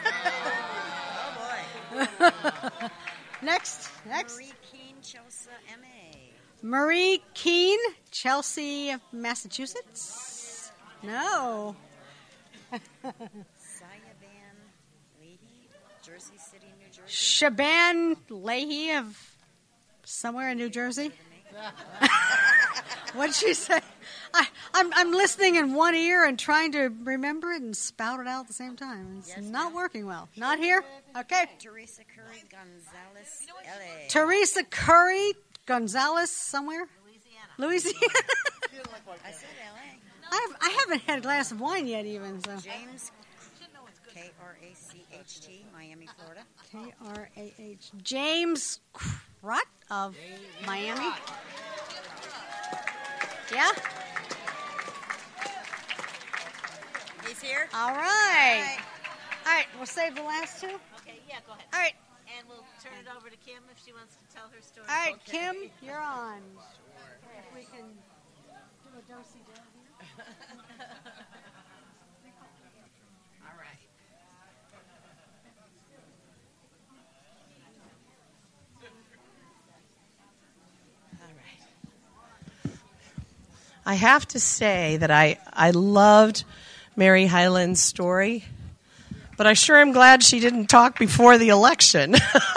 Oh, boy. Next, next. Marie Keene, Chelsea, M A. Marie Keene, Chelsea, Massachusetts. No. Saya Van Leahy, Jersey City, New Jersey. Shaban Leahy of somewhere in New Jersey. What'd she say? I, I'm, I'm listening in one ear and trying to remember it and spout it out at the same time. It's yes, not working well. Not here? Okay. Teresa Curry Gonzalez, L A. Teresa Curry Gonzalez, somewhere? Louisiana. Louisiana. I said L A. I've, I haven't had a glass of wine yet, even. So. James, K R A C H T, Miami, Florida. K R A H. James Crut of Miami. Yeah? He's here. All right. All right. All right. We'll save the last two. Okay. Yeah. Go ahead. All right. And we'll turn it over to Kim if she wants to tell her story. All right, okay. Kim, you're on. If we can do a do-si-do here. All right. I have to say that I, I loved Mary Hyland's story, but I sure am glad she didn't talk before the election.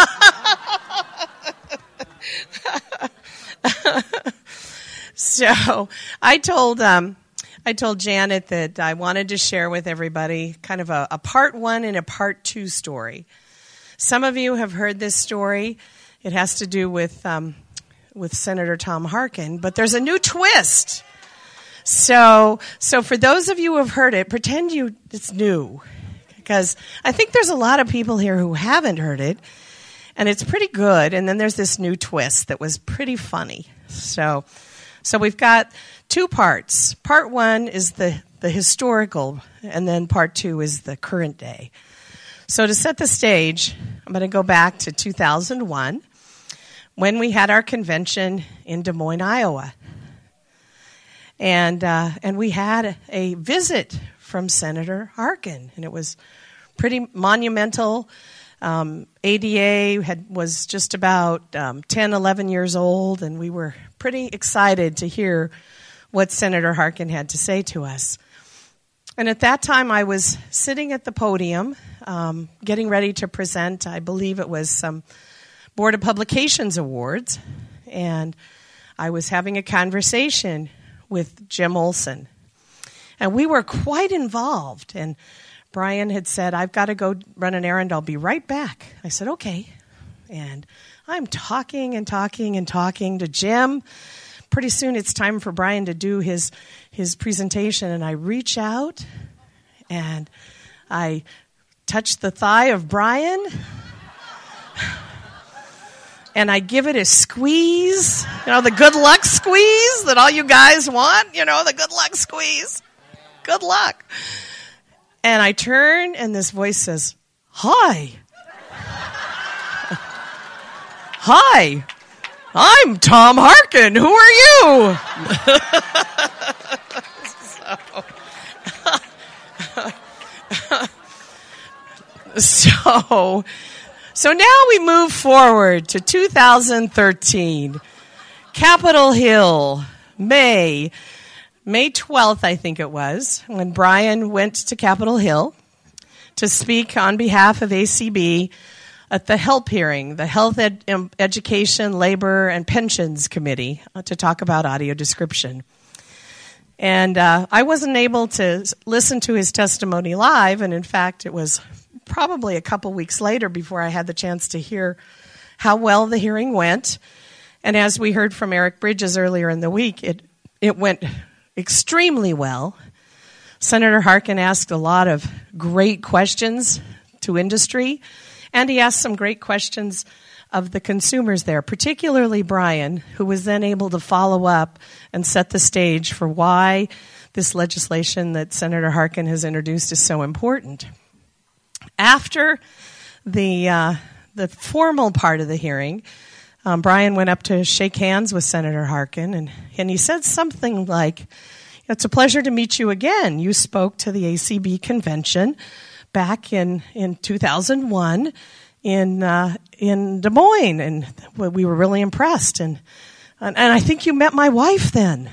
So I told um, I told Janet that I wanted to share with everybody kind of a, a part one and a part two story. Some of you have heard this story. It has to do with um, with Senator Tom Harkin, but there's a new twist. So, so for those of you who have heard it, pretend you it's new, because I think there's a lot of people here who haven't heard it, and it's pretty good. And then there's this new twist that was pretty funny. So, so we've got two parts. Part one is the the historical, and then part two is the current day. So to set the stage, I'm going to go back to two thousand one when we had our convention in Des Moines, Iowa. And uh, and we had a visit from Senator Harkin, and it was pretty monumental. Um, A D A had was just about um, ten, eleven years old, and we were pretty excited to hear what Senator Harkin had to say to us. And at that time, I was sitting at the podium, um, getting ready to present, I believe it was some Board of Publications Awards, and I was having a conversation with Jim Olson. And we were quite involved. And Brian had said, I've got to go run an errand. I'll be right back. I said, okay. And I'm talking and talking and talking to Jim. Pretty soon it's time for Brian to do his, his presentation. And I reach out and I touch the thigh of Brian. And I give it a squeeze, you know, the good luck squeeze that all you guys want, you know, the good luck squeeze. Good luck. And I turn, and this voice says, hi. Hi, I'm Tom Harkin. Who are you? so... So now we move forward to two thousand thirteen. Capitol Hill, May, May twelfth, I think it was, when Brian went to Capitol Hill to speak on behalf of A C B at the HELP hearing, the Health Ed- Education, Labor, and Pensions Committee, uh, to talk about audio description. And uh, I wasn't able to listen to his testimony live, and in fact, it was probably a couple weeks later before I had the chance to hear how well the hearing went. And as we heard from Eric Bridges earlier in the week, it, it went extremely well. Senator Harkin asked a lot of great questions to industry, and he asked some great questions of the consumers there, particularly Brian, who was then able to follow up and set the stage for why this legislation that Senator Harkin has introduced is so important. After the uh, the formal part of the hearing, um, Brian went up to shake hands with Senator Harkin, and, and he said something like, it's a pleasure to meet you again. You spoke to the A C B convention back in, in two thousand one in uh, in Des Moines, and we were really impressed. And, and, and I think you met my wife then.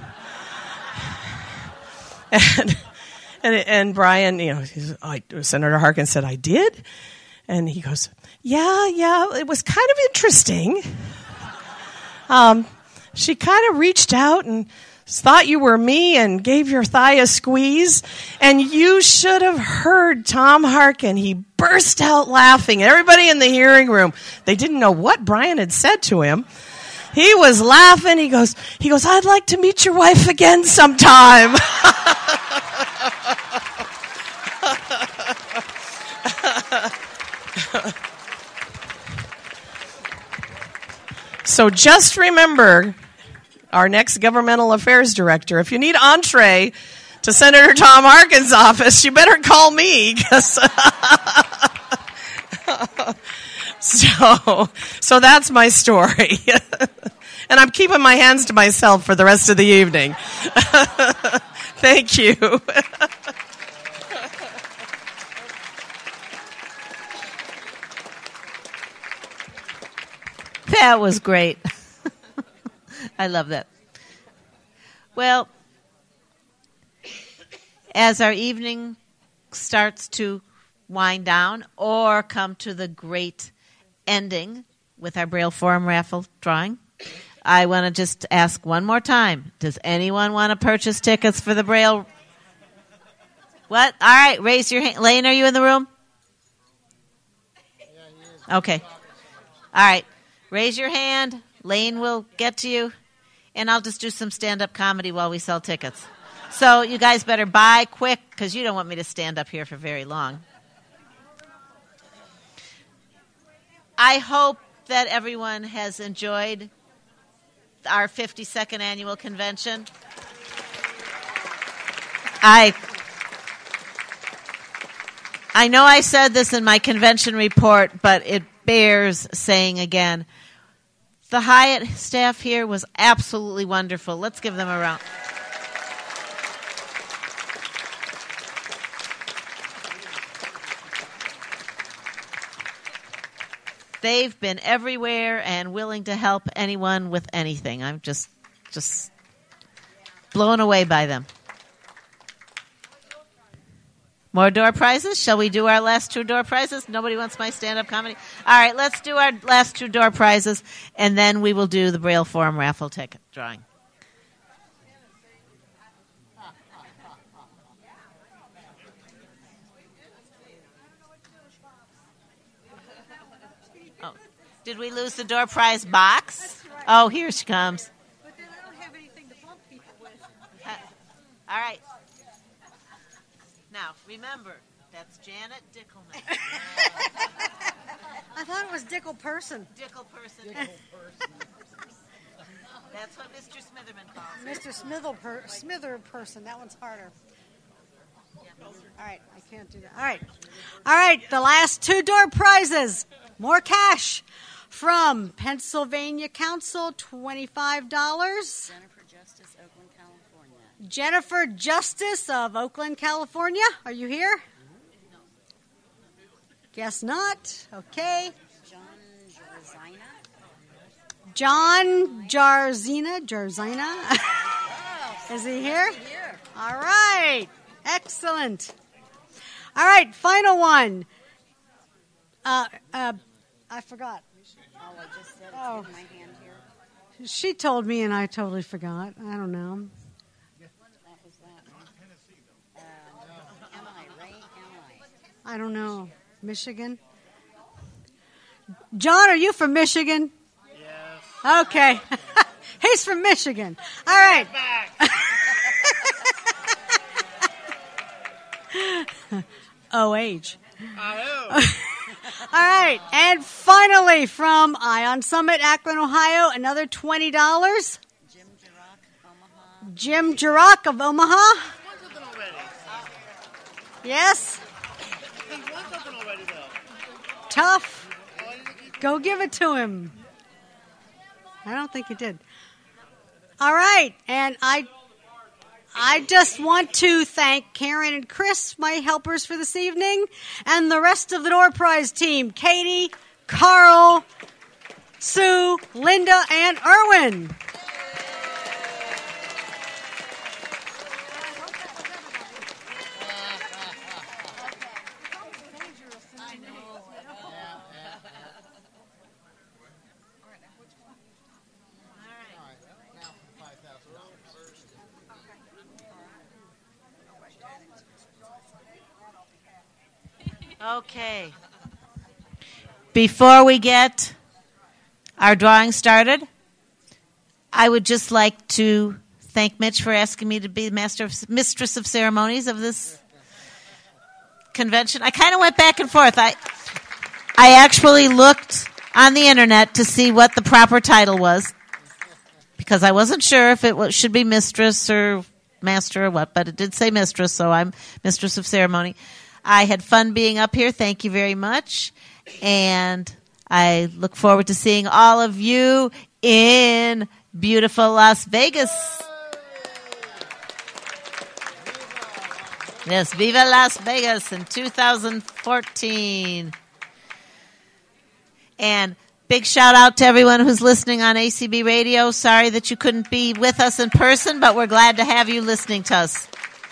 and... And, and Brian, you know, he's, I, Senator Harkin said, I did? And he goes, yeah, yeah, it was kind of interesting. um, she kind of reached out and thought you were me and gave your thigh a squeeze. And you should have heard Tom Harkin. He burst out laughing. Everybody in the hearing room, they didn't know what Brian had said to him. He was laughing. He goes, he goes, I'd like to meet your wife again sometime. So just remember, our next governmental affairs director, if you need entree to Senator Tom Harkin's office, you better call me. Cause so, so that's my story. And I'm keeping my hands to myself for the rest of the evening. Thank you. That was great. I love that. Well, as our evening starts to wind down or come to the great ending with our Braille Forum raffle drawing, I want to just ask one more time. Does anyone want to purchase tickets for the Braille? What? All right, raise your hand. Lane, are you in the room? Okay. All right. Raise your hand. Lane will get to you. And I'll just do some stand-up comedy while we sell tickets. So you guys better buy quick because you don't want me to stand up here for very long. I hope that everyone has enjoyed our fifty-second annual convention. I I know I said this in my convention report, but it bears saying again. The Hyatt staff here was absolutely wonderful. Let's give them a round. They've been everywhere and willing to help anyone with anything. I'm just just blown away by them. More door prizes? Shall we do our last two door prizes? Nobody wants my stand-up comedy? All right, let's do our last two door prizes, and then we will do the Braille Forum raffle ticket drawing. Oh, did we lose the door prize box? Oh, here she comes. But then I don't have anything to bump people with. All right. Now, remember, that's Janet Dickelman. I thought it was Dickel Person. Dickel Person. Dickel Person. That's what Mister Smitherman calls it. Mister Smithel per- Smither Person. That one's harder. All right, I can't do that. All right. All right, the last two door prizes. More cash from Pennsylvania Council, twenty-five dollars. Jennifer Justice, Oakland, California. Jennifer Justice of Oakland, California. Are you here? Guess not. Okay. John Jarzina. John Jarzina. Jarzina. Is he here? All right. Excellent. All right. Final one. Uh, uh, I forgot. Oh, I just said Oh. it's in my hand here. She told me, and I totally forgot. I don't know. That was that one. Uh, M I, right? M I. I don't know. Michigan? John, are you from Michigan? Yes. Okay. He's from Michigan. All right. O H. All right. And finally, from Ion Summit, Akron, Ohio, another twenty dollars. Jim Jurok, Omaha. Jim Jurok of Omaha. Yes. Tough. Go give it to him. I don't think he did. All right. And I I just want to thank Karen and Chris, my helpers for this evening, and the rest of the door prize team, Katie, Carl, Sue, Linda, and Erwin. Okay. Before we get our drawing started, I would just like to thank Mitch for asking me to be master of, mistress of ceremonies of this convention. I kind of went back and forth. I I actually looked on the internet to see what the proper title was because I wasn't sure if it was, should be mistress or master or what, but it did say mistress, so I'm mistress of ceremony. I had fun being up here. Thank you very much. And I look forward to seeing all of you in beautiful Las Vegas. Yes, Viva Las Vegas in two thousand fourteen. And big shout out to everyone who's listening on A C B Radio. Sorry that you couldn't be with us in person, but we're glad to have you listening to us.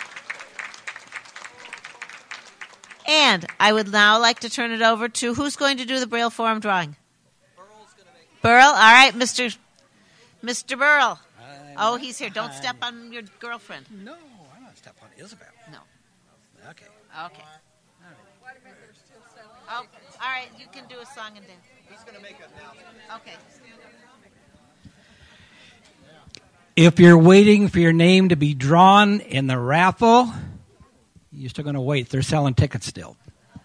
And I would now like to turn it over to who's going to do the Braille Forum drawing? Burl's going to make it. Burl? All right, Mister Mister Burl. I'm oh, he's here. Don't step on your girlfriend. No, I'm not stepping on Isabel. No. Okay. Okay. Oh, all right, you can do a song and dance. He's going to make it now. Okay. If you're waiting for your name to be drawn in the raffle, you're still going to wait. They're selling tickets still.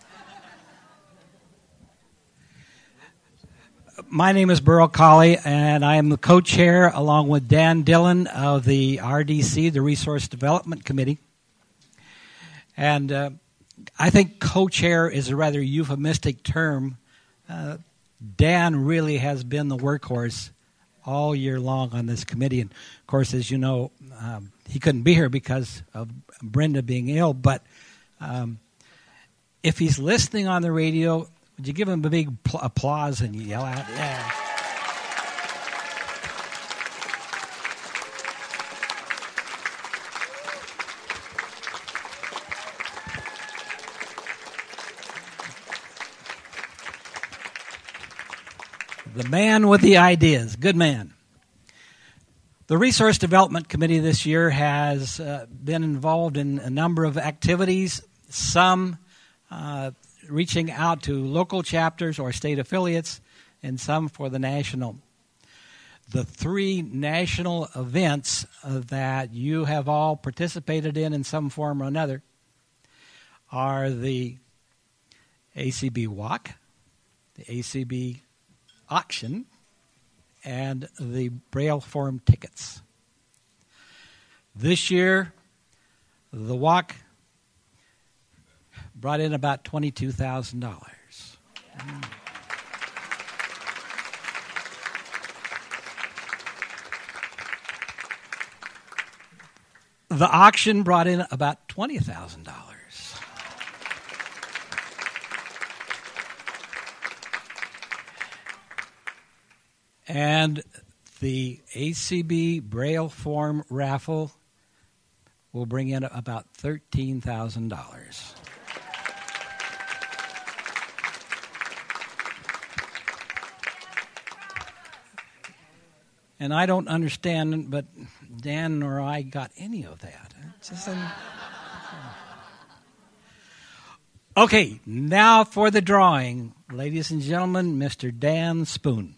My name is Burl Colley, and I am the co-chair along with Dan Dillon of the R D C, the Resource Development Committee. And uh, I think co-chair is a rather euphemistic term. Uh, Dan really has been the workhorse all year long on this committee. And, of course, as you know, um, he couldn't be here because of Brenda being ill. But um, if he's listening on the radio, would you give him a big pl- applause and yell out, yeah. The man with the ideas. Good man. The Resource Development Committee this year has uh, been involved in a number of activities, some uh, reaching out to local chapters or state affiliates, and some for the national. The three national events uh, that you have all participated in in some form or another are the A C B Walk, the A C B Auction, and the Braille Forum tickets. This year, the walk brought in about twenty-two thousand dollars. Mm. The auction brought in about twenty thousand dollars. And the A C B Braille Forum raffle will bring in about thirteen thousand dollars. And I don't understand, but Dan nor I got any of that. It's just an... Okay, now for the drawing. Ladies and gentlemen, Mister Dan Spoon.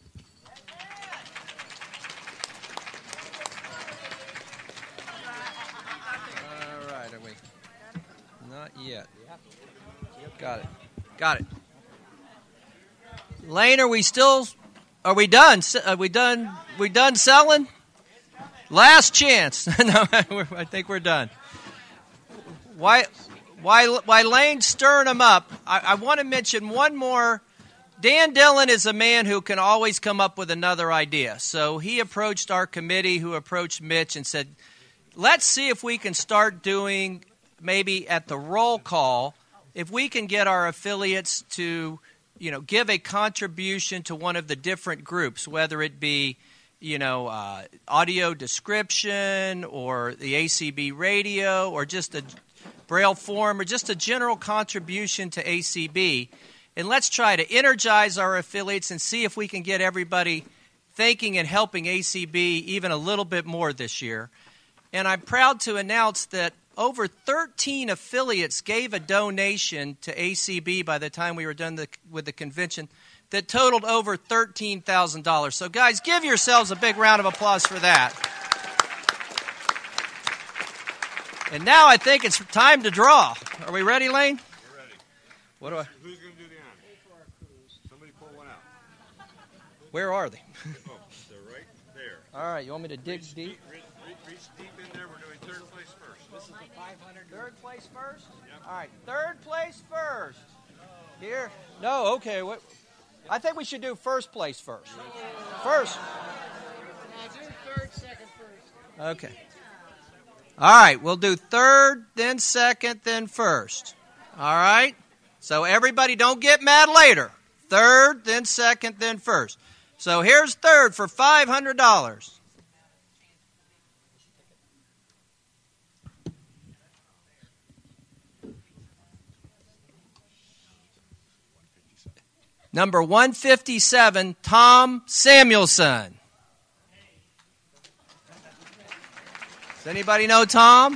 Yet. Got it. Got it. Lane, are we still? Are we done? Are we done? We done selling? Last chance. No, I think we're done. Why? Why? Why? Lane's stirring them up. I, I want to mention one more. Dan Dillon is a man who can always come up with another idea. So he approached our committee, who approached Mitch, and said, "Let's see if we can start doing." Maybe at the roll call, if we can get our affiliates to, you know, give a contribution to one of the different groups, whether it be, you know, uh, audio description or the A C B radio or just a Braille Forum or just a general contribution to A C B. And let's try to energize our affiliates and see if we can get everybody thinking and helping A C B even a little bit more this year. And I'm proud to announce that over thirteen affiliates gave a donation to A C B by the time we were done the, with the convention that totaled over thirteen thousand dollars. So, guys, give yourselves a big round of applause for that. And now I think it's time to draw. Are we ready, Lane? We're ready. What do I? Who's going to do the honors? Somebody pull one out. Where are they? Oh, they're right there. All right, you want me to dig reach deep? deep reach, reach deep in there. We're doing third place first. This is the five hundred. Third place first? Yep. All right, third place first. Here? No, okay. What? I think we should do first place first. First. Third, second, first. Okay. All right, we'll do third, then second, then first. All right? So everybody don't get mad later. Third, then second, then first. So here's third for five hundred dollars. Number one fifty-seven, Tom Samuelson. Does anybody know Tom?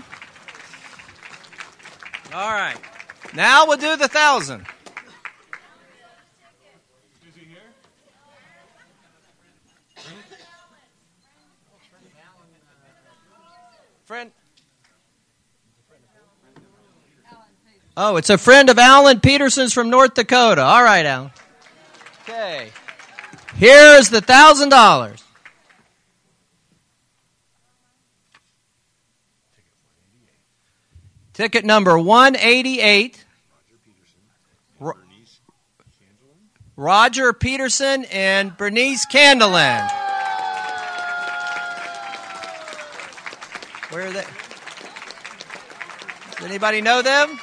All right. Now we'll do the thousand. Is he here? Friend. Oh, it's a friend of Alan Peterson's from North Dakota. All right, Alan. Okay. Here is the thousand dollars. Ticket number one eighty-eight. Ro- Roger Peterson and Bernice Candelan. Where are they? Does anybody know them?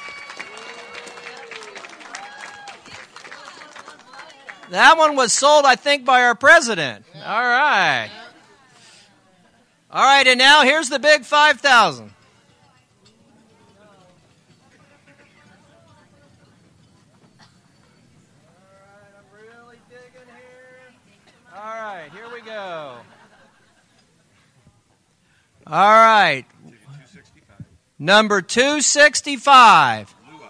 That one was sold, I think, by our president. All right. All right, and now here's the big five thousand. All right, here we go. All right. Number two sixty-five.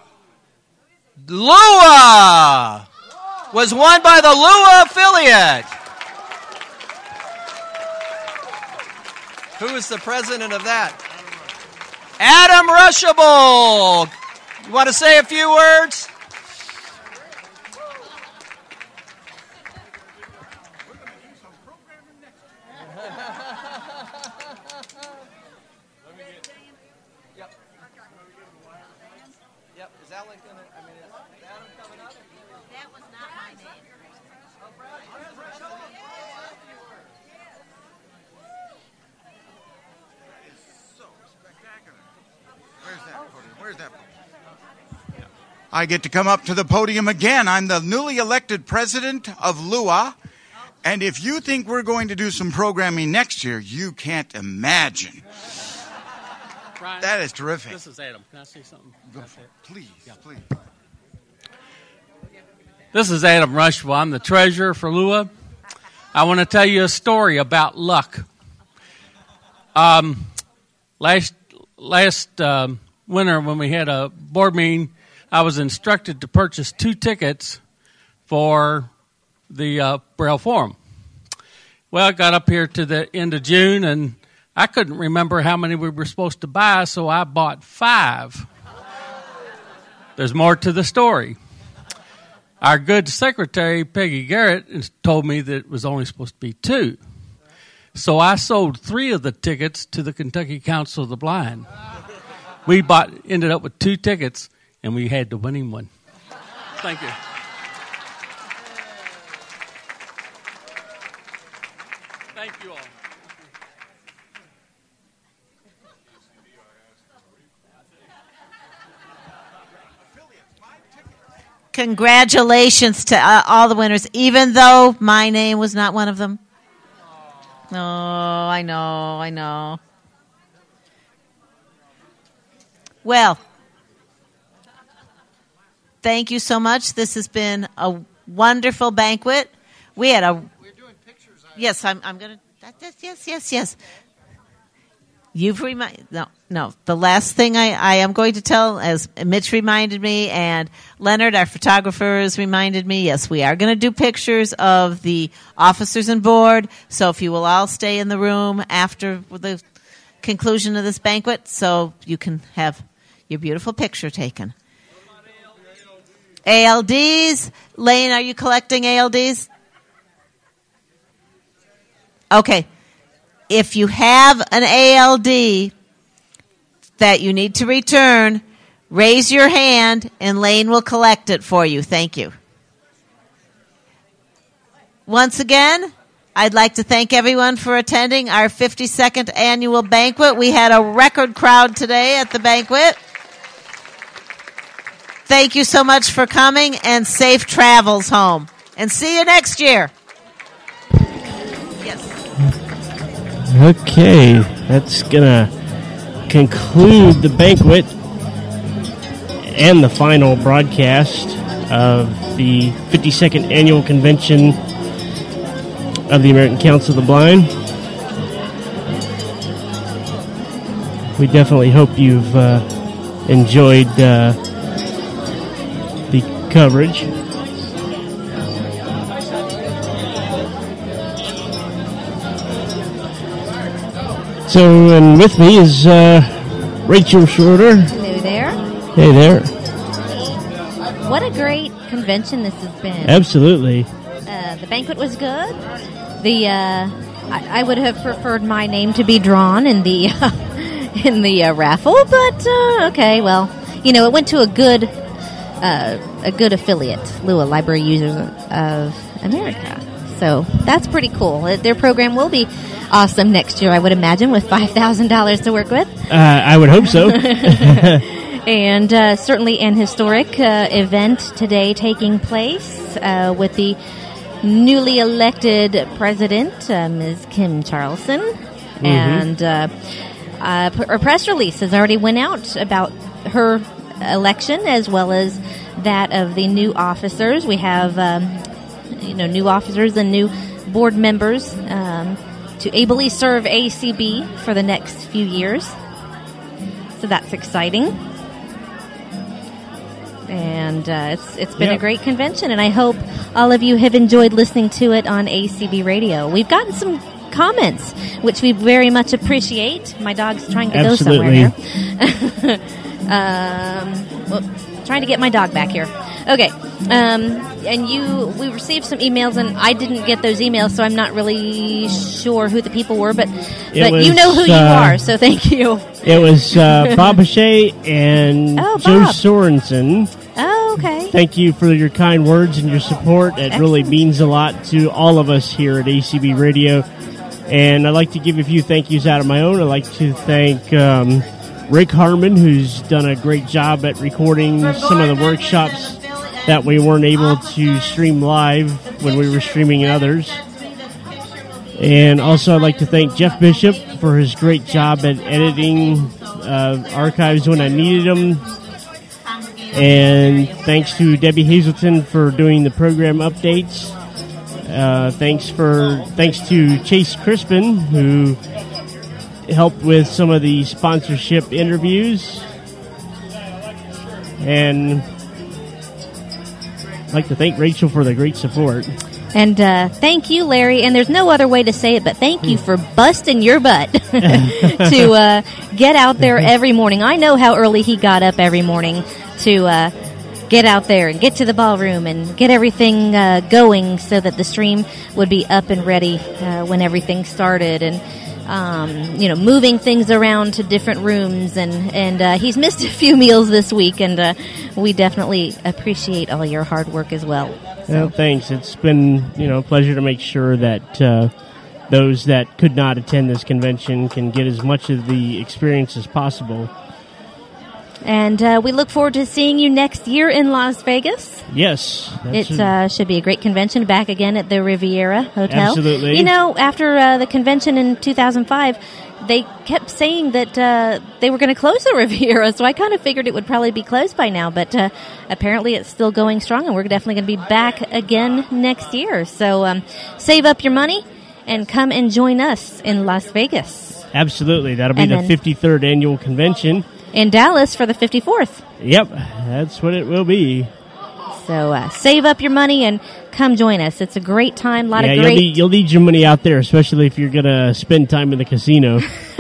Lua was won by the Lua affiliate. Who is the president of that? Adam Rushable. You want to say a few words? I get to come up to the podium again. I'm the newly elected president of Lua. And if you think we're going to do some programming next year, you can't imagine. Brian, that is terrific. This is Adam. Can I say something? Go for it. Please, yeah. please. This is Adam Rushville. I'm the treasurer for Lua. I want to tell you a story about luck. Um, last last um, winter when we had a board meeting, I was instructed to purchase two tickets for the uh, Braille Forum. Well, I got up here to the end of June, and I couldn't remember how many we were supposed to buy, so I bought five. There's more to the story. Our good secretary, Peggy Garrett, told me that it was only supposed to be two. So I sold three of the tickets to the Kentucky Council of the Blind. We bought, ended up with two tickets, and we had the winning one. Thank you. Thank you all. Congratulations to uh, all the winners, even though my name was not one of them. No, oh, I know, I know. Well, thank you so much. This has been a wonderful banquet. We had a. We're doing pictures. Yes, I'm. I'm gonna. That, that, yes, yes, yes. You've reminded no, no. The last thing I, I am going to tell, as Mitch reminded me, and Leonard, our photographer, has reminded me. Yes, we are going to do pictures of the officers and board. So if you will all stay in the room after the conclusion of this banquet, so you can have your beautiful picture taken. A L Ds, Lane, are you collecting A L Ds? Okay. If you have an A L D that you need to return, raise your hand and Lane will collect it for you. Thank you. Once again, I'd like to thank everyone for attending our fifty-second annual banquet. We had a record crowd today at the banquet. Thank you so much for coming, and safe travels home. And see you next year. Yes. Okay, that's going to conclude the banquet and the final broadcast of the fifty-second Annual Convention of the American Council of the Blind. We definitely hope you've uh, enjoyed uh, the coverage. So, and with me is uh, Rachel Schroeder. Hello there. Hey there. What a great convention this has been. Absolutely. Uh, the banquet was good. The uh, I, I would have preferred my name to be drawn in the uh, in the uh, raffle, but uh, okay. Well, you know, it went to a good uh, a good affiliate, L U A, Library Users of America. So that's pretty cool. Their program will be awesome next year, I would imagine, with five thousand dollars to work with. Uh, I would hope so. And uh, certainly an historic uh, event today taking place uh, with the newly elected president, uh, Miz Kim Charlson. Mm-hmm. And uh, uh, a press release has already went out about her election, as well as that of the new officers. We have um, you know, new officers and new board members um, to ably serve A C B for the next few years. So that's exciting. And uh, it's it's been yep. a great convention, and I hope all of you have enjoyed listening to it on A C B Radio. We've gotten some comments, which we very much appreciate. My dog's trying to Absolutely. go somewhere here. um, well, trying to get my dog back here. Okay. Um, and you, we received some emails, and I didn't get those emails, so I'm not really sure who the people were, but, but was, you know who uh, you are, so thank you. It was uh, Bob Hachet and Oh, Joe Bob. Sorensen. Oh, okay. Thank you for your kind words and your support. It really means a lot to all of us here at A C B Radio. And I'd like to give a few thank yous out of my own. I'd like to thank um, Rick Harmon, who's done a great job at recording some of the workshops that we weren't able to stream live when we were streaming others. And also I'd like to thank Jeff Bishop for his great job at editing uh, archives when I needed them. And thanks to Debbie Hazelton for doing the program updates. Uh, thanks for thanks to Chase Crispin, who helped with some of the sponsorship interviews. And I'd like to thank Rachel for the great support. And uh, thank you, Larry. And there's no other way to say it, but thank you for busting your butt to uh, get out there every morning. I know how early he got up every morning to uh, get out there and get to the ballroom and get everything uh, going so that the stream would be up and ready uh, when everything started. And Um, you know, moving things around to different rooms, and and uh, he's missed a few meals this week, and uh, we definitely appreciate all your hard work as well. Well, thanks. It's been, you know, a pleasure to make sure that uh, those that could not attend this convention can get as much of the experience as possible. And uh, we look forward to seeing you next year in Las Vegas. Yes. It uh, should be a great convention, back again at the Riviera Hotel. Absolutely. You know, after uh, the convention in two thousand five, they kept saying that uh, they were going to close the Riviera, so I kind of figured it would probably be closed by now, but uh, apparently it's still going strong, and we're definitely going to be back again next year. So um, save up your money and come and join us in Las Vegas. Absolutely. That'll be And the then- fifty-third annual convention. In Dallas for the fifty-fourth. Yep, that's what it will be. So uh, save up your money and come join us. It's a great time. A lot yeah, of you'll great. need, you'll need your money out there, especially if you're going to spend time in the casino.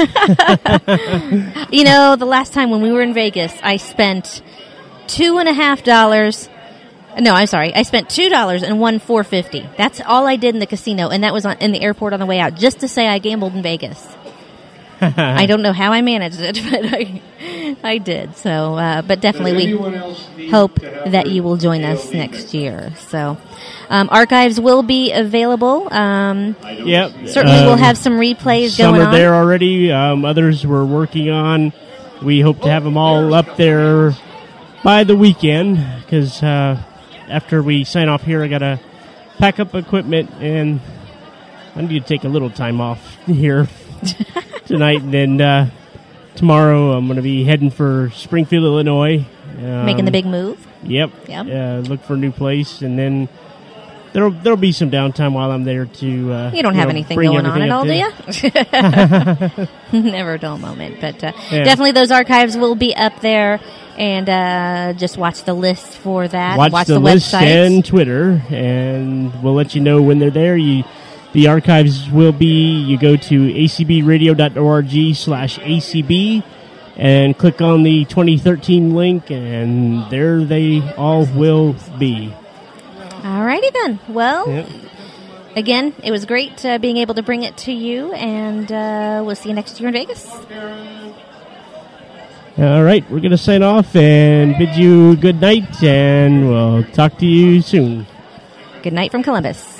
You know, the last time when we were in Vegas, I spent two and a half dollars. No, I'm sorry. I spent two dollars and won four fifty. That's all I did in the casino, and that was on, in the airport on the way out, just to say I gambled in Vegas. I don't know how I managed it, but I, I did. So, uh, but definitely we hope that you will join us next year. So, um, archives will be available. Um, Yep. Certainly, Um, we'll have some replays Some going are on. there already. Um, others we're working on. We hope to have them all up there by the weekend because uh, after we sign off here, I got to pack up equipment and I need to take a little time off here tonight. And then uh, tomorrow I'm going to be heading for Springfield, Illinois. Um, Making the big move. Yep. Yep. Uh, look for a new place, and then there'll there'll be some downtime while I'm there to. Uh, You don't have know, anything bring going on everything at up all, do there. you? Never a dull moment. But uh, Yeah. definitely those archives will be up there. And uh, just watch the list for that. Watch, the, the list website. and Twitter, and we'll let you know when they're there. You, the archives will be. You go to a c b radio dot org slash A C B and click on the twenty thirteen link, and there they all will be. All righty then. Well, Yep. again, it was great uh, being able to bring it to you, and uh, we'll see you next year in Vegas. All right, we're going to sign off and bid you good night, and we'll talk to you soon. Good night from Columbus.